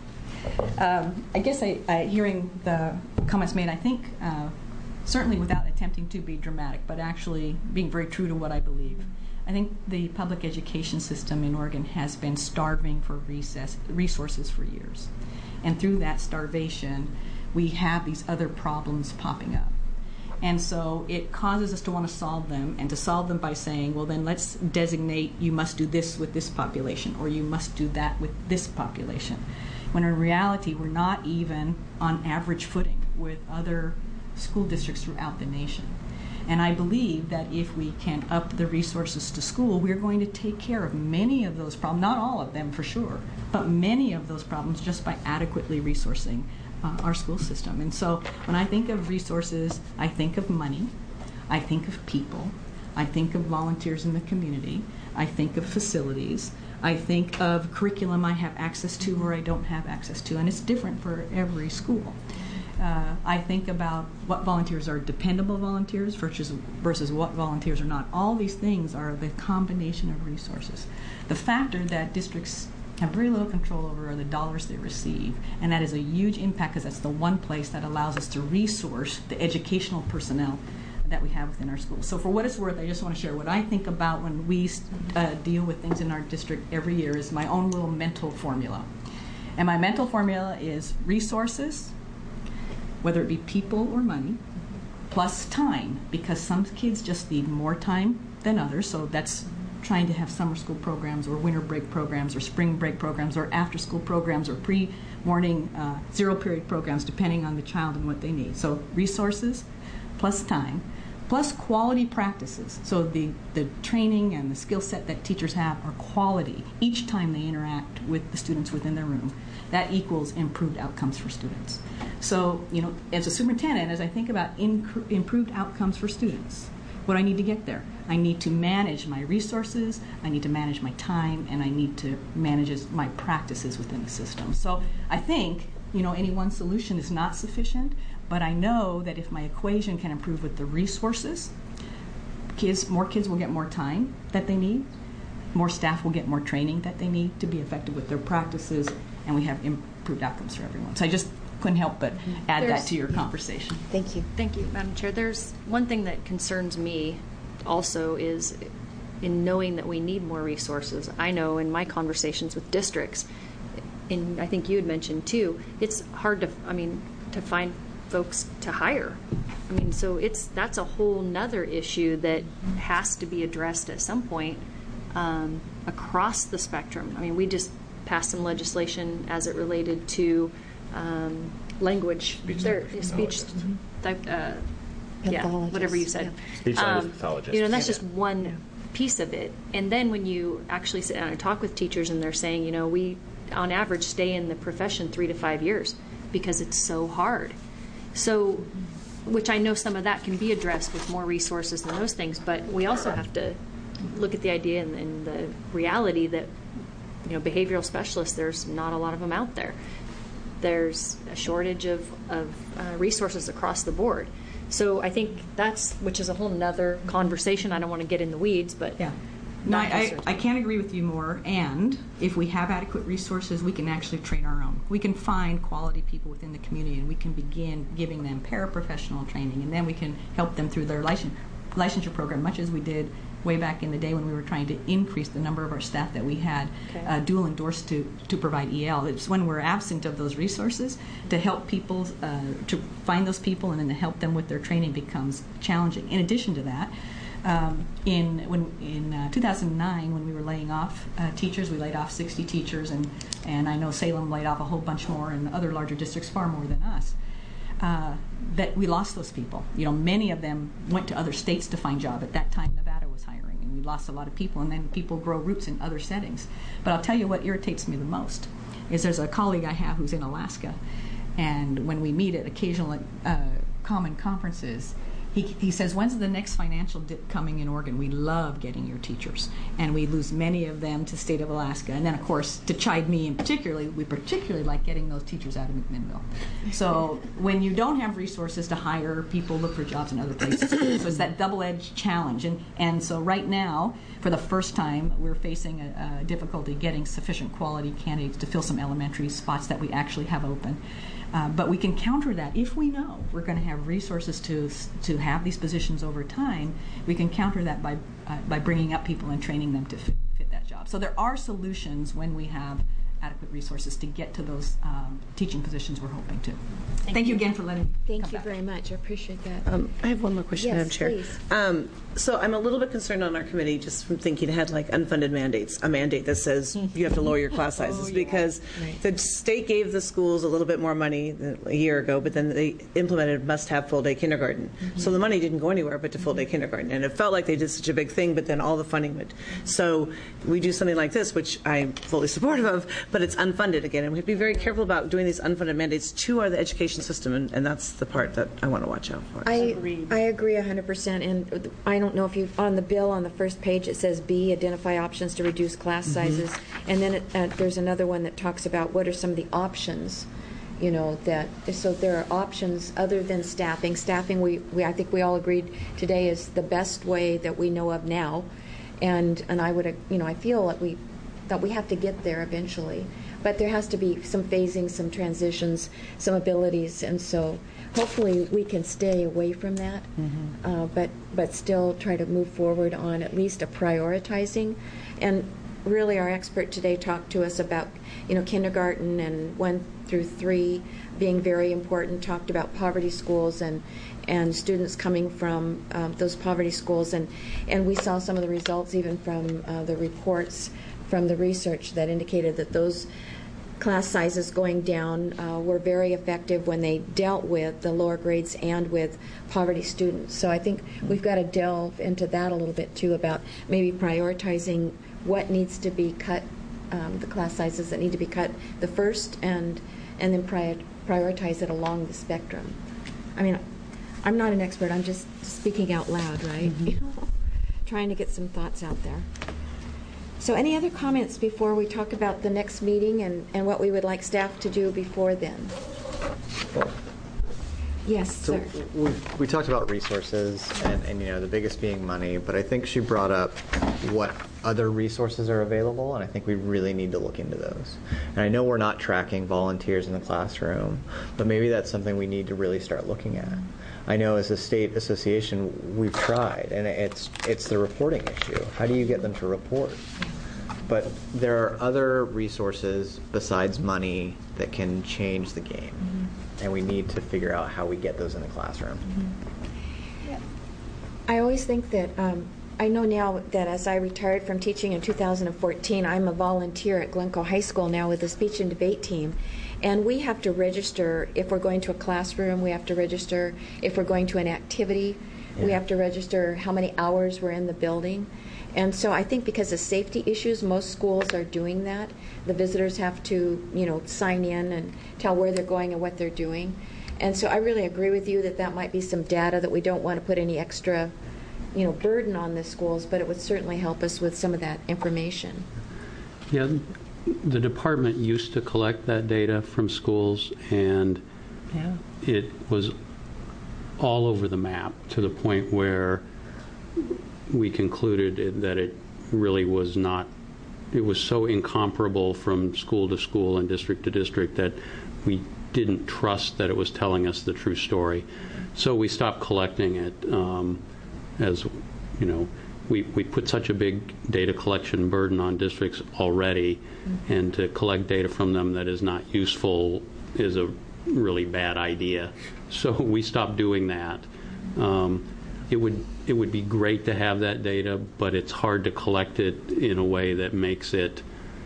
I guess hearing the comments made, I think certainly without attempting to be dramatic, but actually being very true to what I believe. I think the public education system in Oregon has been starving for resources for years. And through that starvation, we have these other problems popping up. And so it causes us to want to solve them, and to solve them by saying, well, then let's designate you must do this with this population, or you must do that with this population. When in reality, we're not even on average footing with other school districts throughout the nation. And I believe that if we can up the resources to school, we're going to take care of many of those problems, not all of them for sure, but many of those problems just by adequately resourcing our school system. And so when I think of resources, I think of money, I think of people, I think of volunteers in the community, I think of facilities, I think of curriculum I have access to or I don't have access to, and it's different for every school. I think about what volunteers are dependable volunteers versus what volunteers are not. All these things are the combination of resources. The factor that districts have very little control over are the dollars they receive, and that is a huge impact because that's the one place that allows us to resource the educational personnel that we have within our schools. So for what it's worth, I just want to share what I think about when we deal with things in our district every year is my own little mental formula. And my mental formula is resources, whether it be people or money, plus time, because some kids just need more time than others. So that's trying to have summer school programs or winter break programs or spring break programs or after school programs or pre-morning zero period programs, depending on the child and what they need. So resources plus time plus quality practices. So the training and the skill set that teachers have are quality each time they interact with the students within their room. That equals improved outcomes for students. So, you know, as a superintendent, as I think about improved outcomes for students, what I need to get there, I need to manage my resources, I need to manage my time, and I need to manage my practices within the system. So I think, you know, any one solution is not sufficient, but I know that if my equation can improve with the resources, more kids will get more time that they need, more staff will get more training that they need to be effective with their practices, and we have improved outcomes for everyone. So I just couldn't help but add that to your conversation. Thank you. Thank you, Madam Chair. There's one thing that concerns me also is in knowing that we need more resources. I know in my conversations with districts, and I think you had mentioned too, it's hard to find folks to hire. I mean, so that's a whole nother issue that has to be addressed at some point across the spectrum. I mean, we just passed some legislation as it related to language, speech, whatever you said. Speech language pathologist. And that's just one piece of it. And then when you actually sit down and talk with teachers, and they're saying, we on average stay in the profession 3 to 5 years because it's so hard. So, which I know some of that can be addressed with more resources and those things, but we also have to look at the idea and the reality that behavioral specialists, there's not a lot of them out there. There's a shortage of resources across the board. So I think which is a whole nother conversation. I don't want to get in the weeds, but yeah. No, I can't agree with you more. And if we have adequate resources, we can actually train our own. We can find quality people within the community, and we can begin giving them paraprofessional training, and then we can help them through their licensure program, much as we did way back in the day when we were trying to increase the number of our staff that we had dual endorsed to provide EL. It's when we're absent of those resources to help people, to find those people and then to help them with their training becomes challenging. In addition to that, in 2009, when we were laying off teachers, we laid off 60 teachers, and I know Salem laid off a whole bunch more, and other larger districts far more than us. That we lost those people. Many of them went to other states to find jobs. At that time, Nevada was hiring, and we lost a lot of people, and then people grow roots in other settings. But I'll tell you what irritates me the most is there's a colleague I have who's in Alaska, and when we meet at occasional common conferences, he says, when's the next financial dip coming in Oregon? We love getting your teachers. And we lose many of them to state of Alaska. And then, of course, to chide me in particularly, we particularly like getting those teachers out of McMinnville. So when you don't have resources to hire, people look for jobs in other places. So it's that double-edged challenge. And so right now, for the first time, we're facing a difficulty getting sufficient quality candidates to fill some elementary spots that we actually have open. But we can counter that if we know we're going to have resources to have these positions over time. We can counter that by bringing up people and training them to fit that job. So there are solutions when we have adequate resources to get to those teaching positions we're hoping to. Thank you again for letting me Thank you very much. I appreciate that. I have one more question, Madam Chair. Please. So I'm a little bit concerned on our committee just from thinking ahead, like unfunded mandates, a mandate that says you have to lower your class sizes because the state gave the schools a little bit more money a year ago, but then they implemented must-have full-day kindergarten. So the money didn't go anywhere but to full-day kindergarten. And it felt like they did such a big thing, but then all the funding went. So we do something like this, which I'm fully supportive of, but it's unfunded again. And we have to be very careful about doing these unfunded mandates to the education system, and that's the part that I want to watch out for. I agree 100%. And I don't know if on the bill on the first page it says B, identify options to reduce class sizes, and then there's another one that talks about what are some of the options, so there are options other than staffing. Staffing, I think we all agreed today is the best way that we know of now, and I would, I feel that we have to get there eventually, but there has to be some phasing, some transitions, some abilities, and so hopefully we can stay away from that, but still try to move forward on at least a prioritizing. And really our expert today talked to us about kindergarten and 1 through 3 being very important, talked about poverty schools and students coming from those poverty schools, and we saw some of the results even from the reports from the research that indicated that those class sizes going down were very effective when they dealt with the lower grades and with poverty students. So I think we've got to delve into that a little bit too, about maybe prioritizing what needs to be cut, the class sizes that need to be cut the first, and then prioritize it along the spectrum. I mean, I'm not an expert, I'm just speaking out loud, right? Trying to get some thoughts out there. So any other comments before we talk about the next meeting and what we would like staff to do before then? Yes, so sir. We talked about resources and the biggest being money, but I think she brought up what other resources are available, and I think we really need to look into those. And I know we're not tracking volunteers in the classroom, but maybe that's something we need to really start looking at. I know as a state association we've tried, and it's the reporting issue. How do you get them to report? But there are other resources besides money that can change the game, and we need to figure out how we get those in the classroom. I always think that I know now that as I retired from teaching in 2014, I'm a volunteer at Glencoe High School now with the speech and debate team. And we have to register if we're going to a classroom, we have to register if we're going to an activity, we have to register how many hours we're in the building. And so I think because of safety issues, most schools are doing that. The visitors have to, sign in and tell where they're going and what they're doing. And so I really agree with you that that might be some data that we don't want to put any extra, burden on the schools, but it would certainly help us with some of that information. Yeah, the department used to collect that data from schools, and it was all over the map to the point where we concluded that it really was not, it was so incomparable from school to school and district to district that we didn't trust that it was telling us the true story. So we stopped collecting it. As you know, we put such a big data collection burden on districts already, and to collect data from them that is not useful is a really bad idea. So we stopped doing that. It would be great to have that data, but it's hard to collect it in a way that makes it,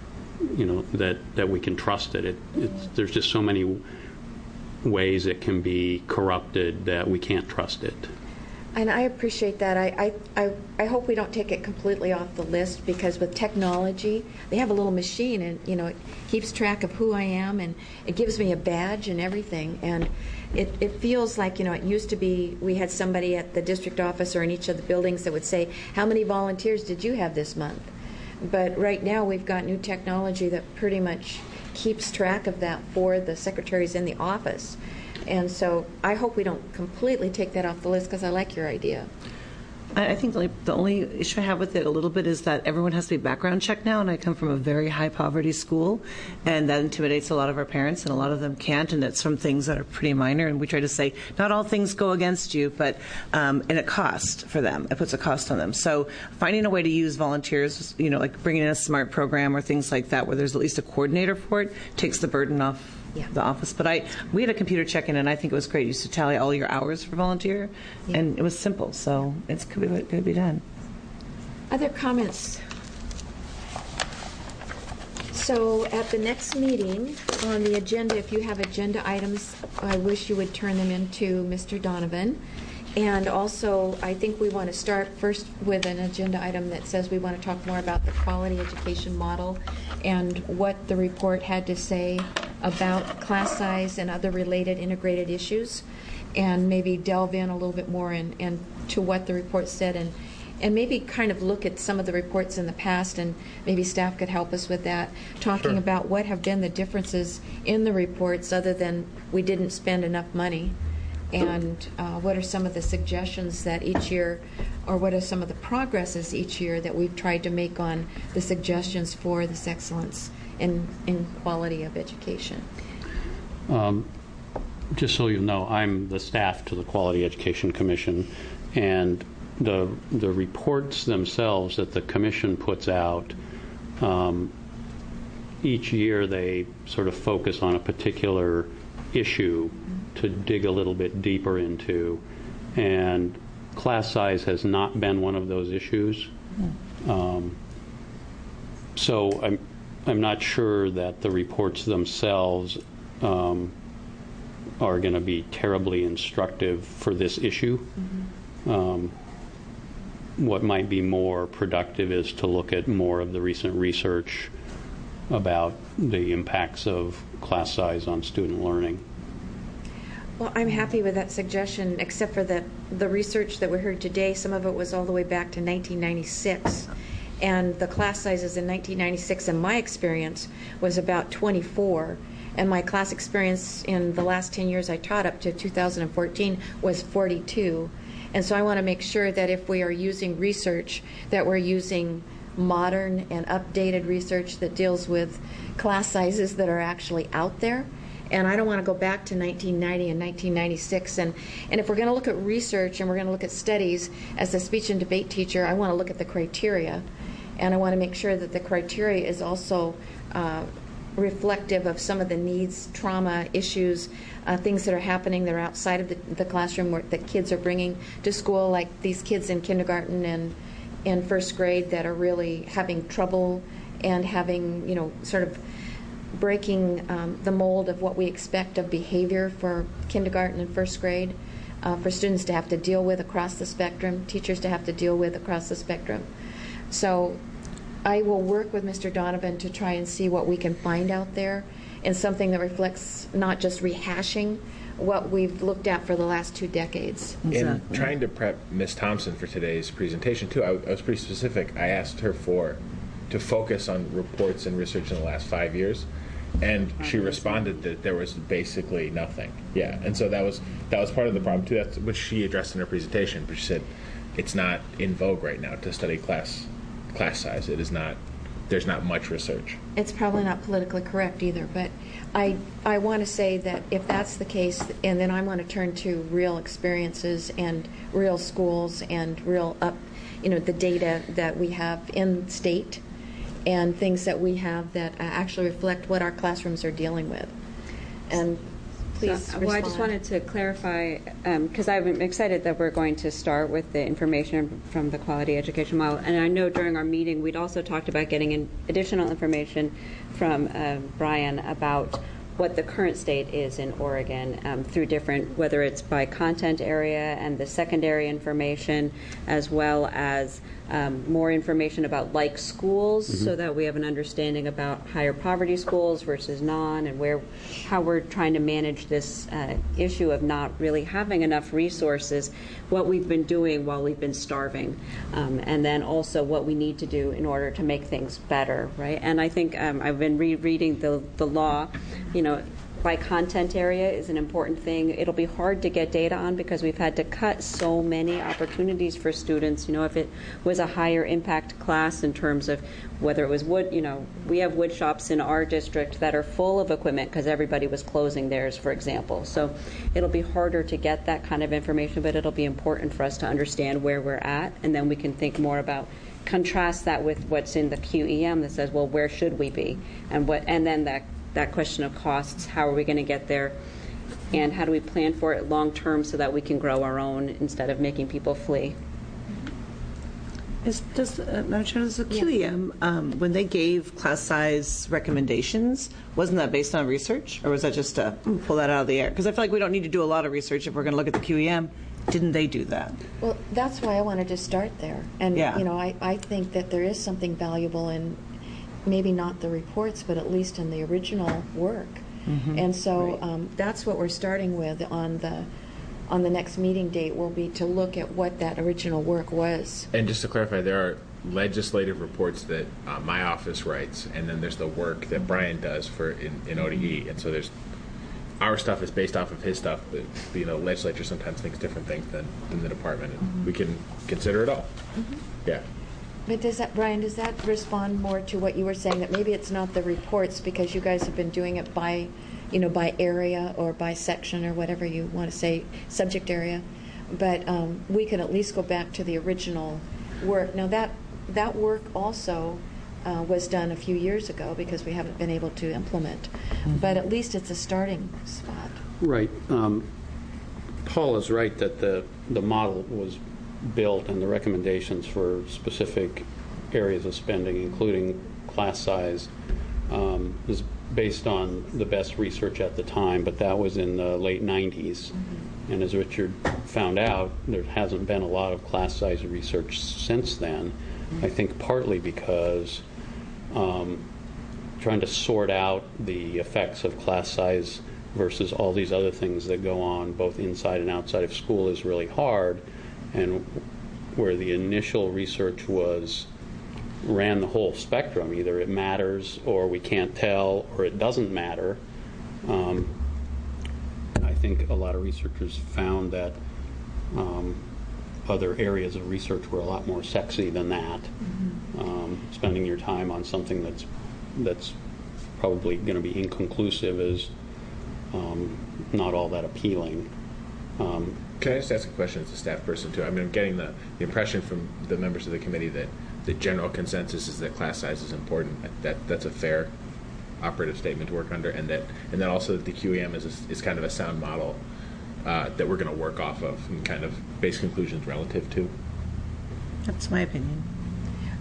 that we can trust it. There's just so many ways it can be corrupted that we can't trust it. And I appreciate that. I hope we don't take it completely off the list, because with technology, they have a little machine, and it keeps track of who I am, and it gives me a badge and everything. And it feels like it used to be we had somebody at the district office or in each of the buildings that would say, how many volunteers did you have this month? But right now we've got new technology that pretty much keeps track of that for the secretaries in the office. And so I hope we don't completely take that off the list, because I like your idea. I think the only issue I have with it a little bit is that everyone has to be background checked now, and I come from a very high poverty school, and that intimidates a lot of our parents, and a lot of them can't, and it's from things that are pretty minor, and we try to say not all things go against you, but and it costs for them. It puts a cost on them. So finding a way to use volunteers, like bringing in a SMART program or things like that, where there's at least a coordinator for it, takes the burden off the office. But we had a computer check-in, and I think it was great. You used to tally all your hours for volunteer, and it was simple, so it could be done. Other comments? So at the next meeting on the agenda, if you have agenda items, I wish you would turn them into Mr. Donovan. And also, I think we want to start first with an agenda item that says we want to talk more about the quality education model and what the report had to say about class size and other related integrated issues, and maybe delve in a little bit more and to what the report said, and maybe kind of look at some of the reports in the past, and maybe staff could help us with that, talking about what have been the differences in the reports other than we didn't spend enough money. And what are some of the suggestions that each year, or what are some of the progresses each year that we've tried to make on the suggestions for this excellence in quality of education? Just so you know, I'm the staff to the Quality Education Commission, and the reports themselves that the Commission puts out, each year they sort of focus on a particular issue to dig a little bit deeper into, and class size has not been one of those issues. So I'm not sure that the reports themselves are going to be terribly instructive for this issue. What might be more productive is to look at more of the recent research about the impacts of class size on student learning. Well, I'm happy with that suggestion, except for the research that we heard today. Some of it was all the way back to 1996. And the class sizes in 1996, in my experience, was about 24. And my class experience in the last 10 years I taught up to 2014 was 42. And so I want to make sure that if we are using research, that we're using modern and updated research that deals with class sizes that are actually out there. And I don't want to go back to 1990 and 1996. And if we're going to look at research and we're going to look at studies, as a speech and debate teacher, I want to look at the criteria. And I want to make sure that the criteria is also reflective of some of the needs, trauma issues, things that are happening that are outside of the classroom that kids are bringing to school, like these kids in kindergarten in first grade that are really having trouble and having, sort of breaking the mold of what we expect of behavior for kindergarten and first grade, for students to have to deal with across the spectrum, teachers to have to deal with across the spectrum. So I will work with Mr. Donovan to try and see what we can find out there, and something that reflects not just rehashing what we've looked at for the last 2 decades. In trying to prep Ms. Thompson for today's presentation, too, I was pretty specific. I asked her to focus on reports and research in the last 5 years, and she responded that there was basically nothing. Yeah, and so that was part of the problem, too. That's what she addressed in her presentation, but she said it's not in vogue right now to study class size. It is not. There's not much research. It's probably not politically correct either, but I want to say that if that's the case, and then I want to turn to real experiences and real schools and real the data that we have in state and things that we have that actually reflect what our classrooms are dealing with. And please respond. Well, I just wanted to clarify, because I'm excited that we're going to start with the information from the quality education model. And I know during our meeting we'd also talked about getting in additional information from Brian about what the current state is in Oregon through different, whether it's by content area and the secondary information, as well as more information about like schools, so that we have an understanding about higher poverty schools versus non, and how we're trying to manage this issue of not really having enough resources, what we've been doing while we've been starving, and then also what we need to do in order to make things better, right? And I think I've been rereading the law, by content area is an important thing. It'll be hard to get data on because we've had to cut so many opportunities for students. If it was a higher impact class in terms of whether it was wood, we have wood shops in our district that are full of equipment because everybody was closing theirs, for example. So it'll be harder to get that kind of information, but it'll be important for us to understand where we're at, and then we can think more about contrast that with what's in the QEM that says, well, where should we be, and then that question of costs, how are we going to get there, and how do we plan for it long term so that we can grow our own instead of making people flee. Does the QEM, when they gave class size recommendations, wasn't that based on research, or was that just to pull that out of the air? Because I feel like we don't need to do a lot of research if we're going to look at the QEM. Didn't they do that? Well, that's why I wanted to start there. And, yeah. I think that there is something valuable in maybe not the reports, but at least in the original work. And so that's what we're starting with on the next meeting date will be to look at what that original work was. And just to clarify, there are legislative reports that my office writes, and then there's the work that Brian does in ODE. And so there's our stuff is based off of his stuff, but legislature sometimes thinks different things than the department, and we can consider it all. Yeah. But Brian, does that respond more to what you were saying, that maybe it's not the reports because you guys have been doing it by area or by section or whatever you want to say, subject area, but we could at least go back to the original work. Now that work also was done a few years ago because we haven't been able to implement, but at least it's a starting spot. Right. Paul is right that the model was built and the recommendations for specific areas of spending, including class size, is based on the best research at the time, but that was in the late 90s. And as Richard found out, there hasn't been a lot of class size research since then. I think partly because trying to sort out the effects of class size versus all these other things that go on both inside and outside of school is really hard. And where the initial research ran the whole spectrum, either it matters or we can't tell or it doesn't matter. I think a lot of researchers found that other areas of research were a lot more sexy than that. Spending your time on something that's probably going to be inconclusive is not all that appealing. Can I just ask a question as a staff person, too? I mean, I'm getting the impression from the members of the committee that the general consensus is that class size is important. That's a fair operative statement to work under, and then also that the QEM is kind of a sound model that we're going to work off of and kind of base conclusions relative to. That's my opinion.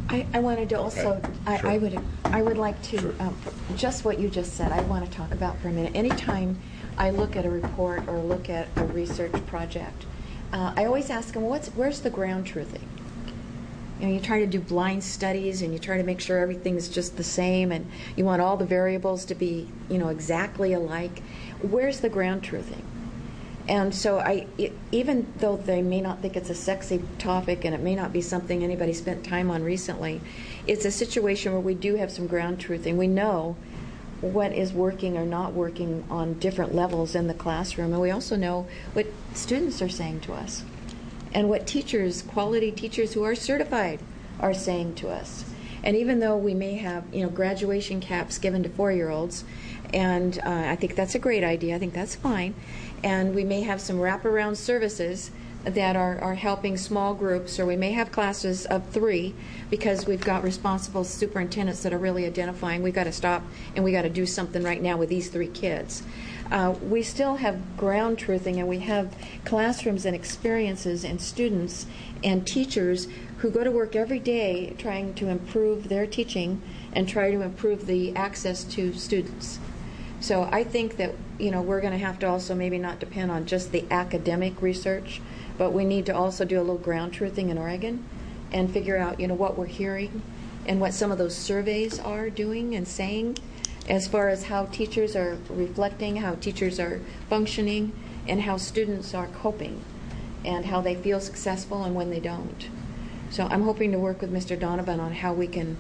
I wanted to also, Okay. I would like to, just what you just said, I want to talk about for a minute. Anytime I look at a report or look at a research project, I always ask them, where's the ground truthing? You know, you try to do blind studies and you try to make sure everything's just the same and you want all the variables to be, exactly alike. Where's the ground truthing? And so even though they may not think it's a sexy topic and it may not be something anybody spent time on recently, it's a situation where we do have some ground truthing. We know what is working or not working on different levels in the classroom, and we also know what students are saying to us and what teachers, quality teachers who are certified, are saying to us. And even though we may have, graduation caps given to 4-year-olds, and I think that's a great idea, I think that's fine, and we may have some wraparound services that are helping small groups, or we may have classes of 3 because we've got responsible superintendents that are really identifying we've got to stop and we've got to do something right now with these 3 kids. We still have ground truthing, and we have classrooms and experiences and students and teachers who go to work every day trying to improve their teaching and try to improve the access to students. So I think that we're going to have to also maybe not depend on just the academic research, but we need to also do a little ground truthing in Oregon and figure out what we're hearing and what some of those surveys are doing and saying as far as how teachers are reflecting, how teachers are functioning, and how students are coping and how they feel successful and when they don't. So I'm hoping to work with Mr. Donovan on how we can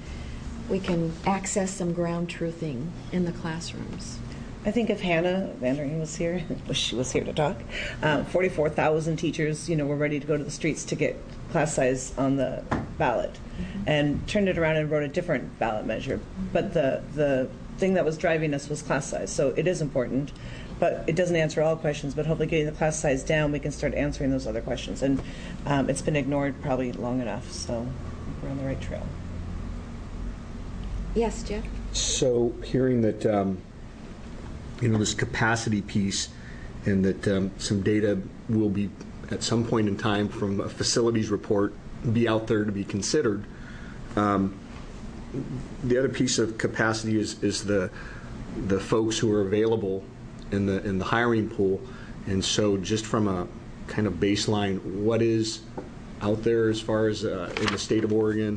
access some ground truthing in the classrooms. I think if Hannah Vandering was here, wish she was here to talk, 44,000 teachers, were ready to go to the streets to get class size on the ballot, and turned it around and wrote a different ballot measure. But the thing that was driving us was class size. So it is important, but it doesn't answer all questions. But hopefully getting the class size down, we can start answering those other questions. And it's been ignored probably long enough, so we're on the right trail. Yes, Jeff? So hearing that, this capacity piece, and that some data will be, at some point in time, from a facilities report, be out there to be considered. The other piece of capacity is the folks who are available in the hiring pool. And so just from a kind of baseline, what is out there as far as in the state of Oregon,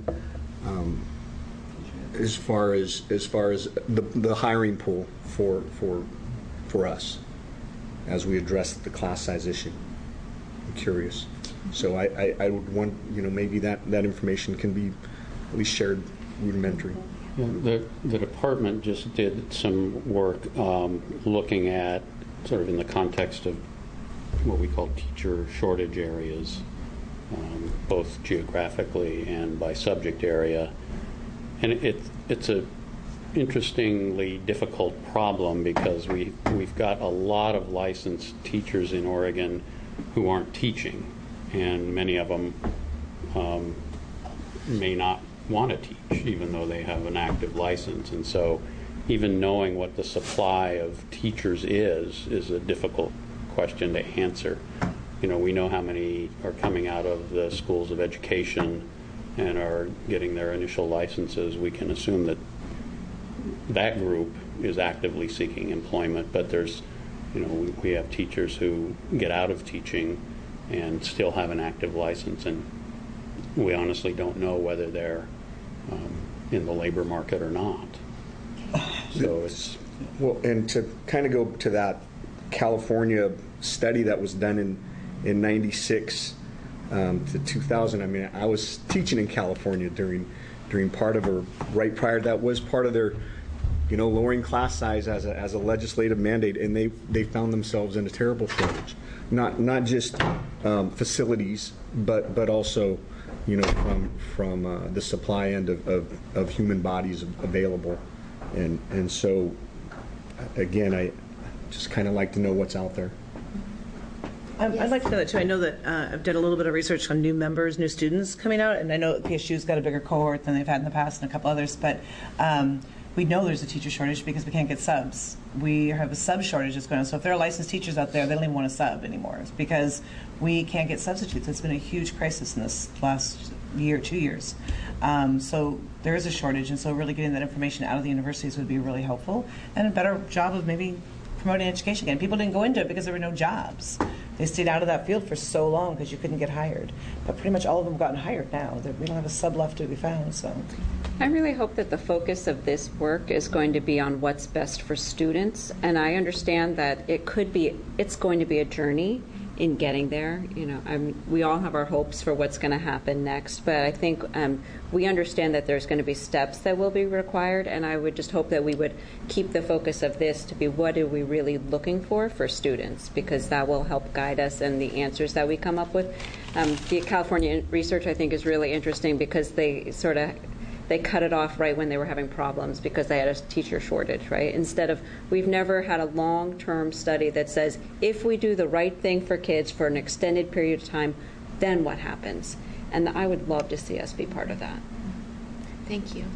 as far as the hiring pool for us as we address the class size issue? I'm curious. So I would want, maybe that information can be at least shared rudimentary. Yeah, the department just did some work looking at, sort of in the context of what we call teacher shortage areas, both geographically and by subject area. And it's a interestingly difficult problem because we've got a lot of licensed teachers in Oregon who aren't teaching, and many of them may not want to teach even though they have an active license. And so even knowing what the supply of teachers is a difficult question to answer. We know how many are coming out of the schools of education and are getting their initial licenses. We can assume that that group is actively seeking employment, but there's, we have teachers who get out of teaching and still have an active license, and we honestly don't know whether they're in the labor market or not. So it's... Well, and to kind of go to that California study that was done in 96 to 2000, I mean, I was teaching in California during part of, or right prior to that, was part of their, lowering class size as a legislative mandate, and they found themselves in a terrible shortage. Not just facilities, but also, from the supply end of human bodies available, and so again, I just kind of like to know what's out there. I'd like to know that too. I know that I've done a little bit of research on new students coming out, and I know PSU's got a bigger cohort than they've had in the past and a couple others, but we know there's a teacher shortage because we can't get subs. We have a sub shortage that's going on. So if there are licensed teachers out there, they don't even want a sub anymore because we can't get substitutes. It's been a huge crisis in this last year, 2 years. So there is a shortage, and so really getting that information out of the universities would be really helpful, and a better job of maybe promoting education again. People didn't go into it because there were no jobs. They stayed out of that field for so long because you couldn't get hired. But pretty much all of them have gotten hired now. We don't have a sub left to be found. So I really hope that the focus of this work is going to be on what's best for students. And I understand that it's going to be a journey in getting there. We all have our hopes for what's going to happen next, but I think we understand that there's going to be steps that will be required, and I would just hope that we would keep the focus of this to be what are we really looking for students, because that will help guide us in the answers that we come up with. The California research, I think, is really interesting because they cut it off right when they were having problems because they had a teacher shortage, right? Instead of, we've never had a long-term study that says, if we do the right thing for kids for an extended period of time, then what happens? And I would love to see us be part of that. Thank you.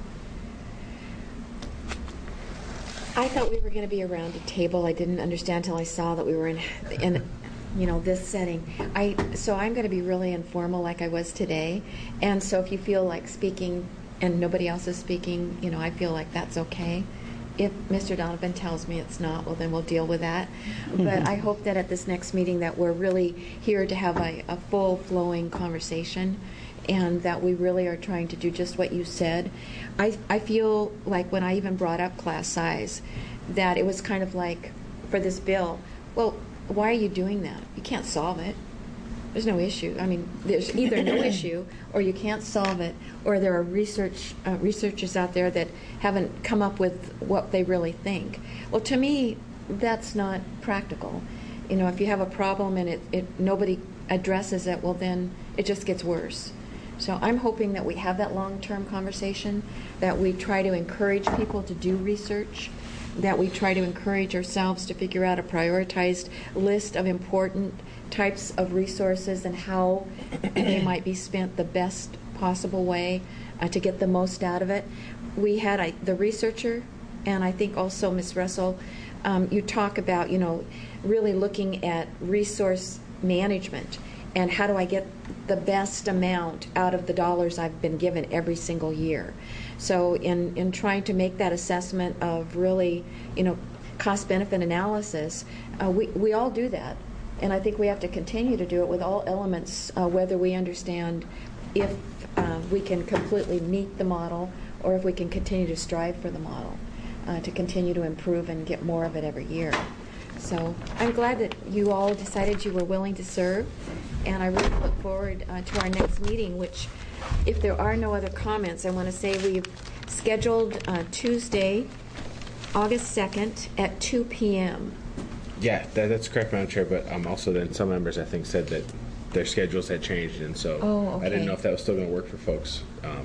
I thought we were going to be around a table. I didn't understand until I saw that we were in this setting. So I'm going to be really informal like I was today. And so if you feel like speaking and nobody else is speaking, I feel like that's okay. If Mr. Donovan tells me it's not, well, then we'll deal with that. But I hope that at this next meeting that we're really here to have a full flowing conversation, and that we really are trying to do just what you said. I feel like when I even brought up class size, that it was kind of like, for this bill, well, why are you doing that? You can't solve it. There's no issue. I mean, there's either no issue, or you can't solve it, or there are researchers out there that haven't come up with what they really think. Well, to me, that's not practical. If you have a problem and nobody addresses it, well, then it just gets worse. So I'm hoping that we have that long-term conversation, that we try to encourage people to do research, that we try to encourage ourselves to figure out a prioritized list of important types of resources and how they might be spent the best possible way to get the most out of it. We had the researcher, and I think also Ms. Russell, you talk about, really looking at resource management and how do I get the best amount out of the dollars I've been given every single year. So in trying to make that assessment of really, cost-benefit analysis, we all do that. And I think we have to continue to do it with all elements, whether we understand if we can completely meet the model or if we can continue to strive for the model, to continue to improve and get more of it every year. So I'm glad that you all decided you were willing to serve, and I really look forward to our next meeting, which, if there are no other comments, I want to say we've scheduled Tuesday, August 2nd at 2 p.m. Yeah, that's correct, Madam Chair, but also then some members, I think, said that their schedules had changed, and so I didn't know if that was still going to work for folks.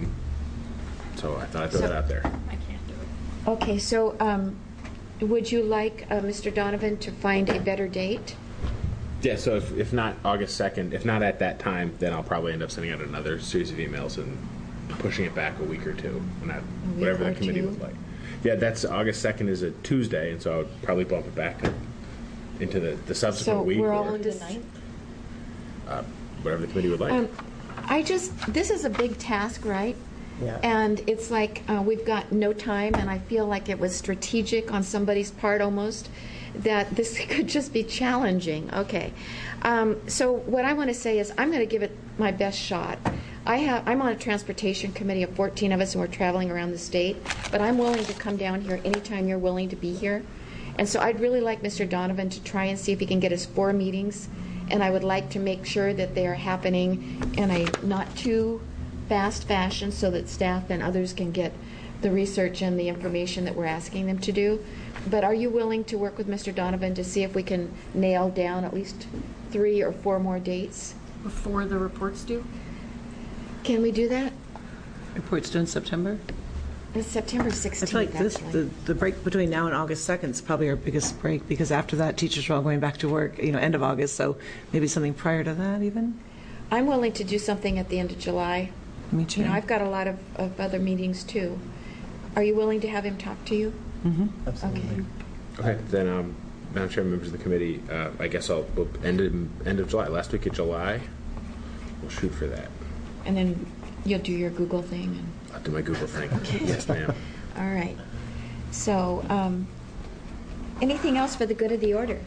So I thought I'd throw that out there. I can't do it. Okay, so would you like Mr. Donovan to find a better date? Yeah, so if not August 2nd, if not at that time, then I'll probably end up sending out another series of emails and pushing it back a week or two, whatever the committee would like. Yeah, that's August 2nd is a Tuesday, and so I would probably bump it back into the subsequent week. So we're all or into the 9th? Whatever the committee would like. This is a big task, right? Yeah. And it's like we've got no time, and I feel like it was strategic on somebody's part almost, that this could just be challenging. Okay. So what I want to say is I'm going to give it my best shot. I'm on a transportation committee of 14 of us, and we're traveling around the state, but I'm willing to come down here anytime you're willing to be here. And so I'd really like Mr. Donovan to try and see if he can get us 4 meetings, and I would like to make sure that they are happening in a not too fast fashion so that staff and others can get the research and the information that we're asking them to do. But are you willing to work with Mr. Donovan to see if we can nail down at least 3 or 4 more dates? Before the report's due? Can we do that? Reports due in September? It's September 16th, I feel like actually. the break between now and August 2nd is probably our biggest break, because after that, teachers are all going back to work, end of August, so maybe something prior to that even? I'm willing to do something at the end of July. Me too. I've got a lot of other meetings, too. Are you willing to have him talk to you? Mm-hmm. Absolutely. Okay, then, Madam Chair, members of the committee, I guess we'll end of July, last week of July. We'll shoot for that. And then You'll do your Google thing. I'll do my Google thing. Yes, ma'am. All right. So, anything else for the good of the order?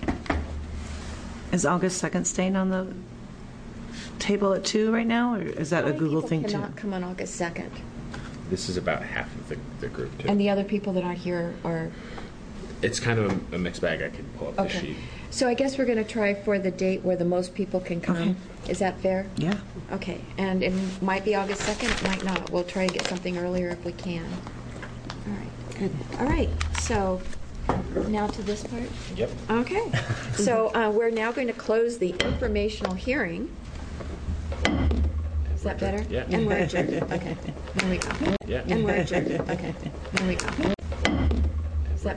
Is August 2nd staying on the table at 2 right now, or is that a Google thing too? Cannot come on August 2nd. This is about half of the group, too. And the other people that aren't here are... It's kind of a mixed bag. I can pull up the Okay. sheet. So I guess we're going to try for the date where the most people can come. Okay. Is that fair? Yeah. Okay. And it might be August 2nd, it might not. We'll try to get something earlier if we can. All right. Good. All right. So now to this part? Yep. Okay. So we're now going to close the informational hearing. Is that better? Yeah. And we're adjourned. Okay. There we go. Yeah. And we're adjourned. Okay. There we go.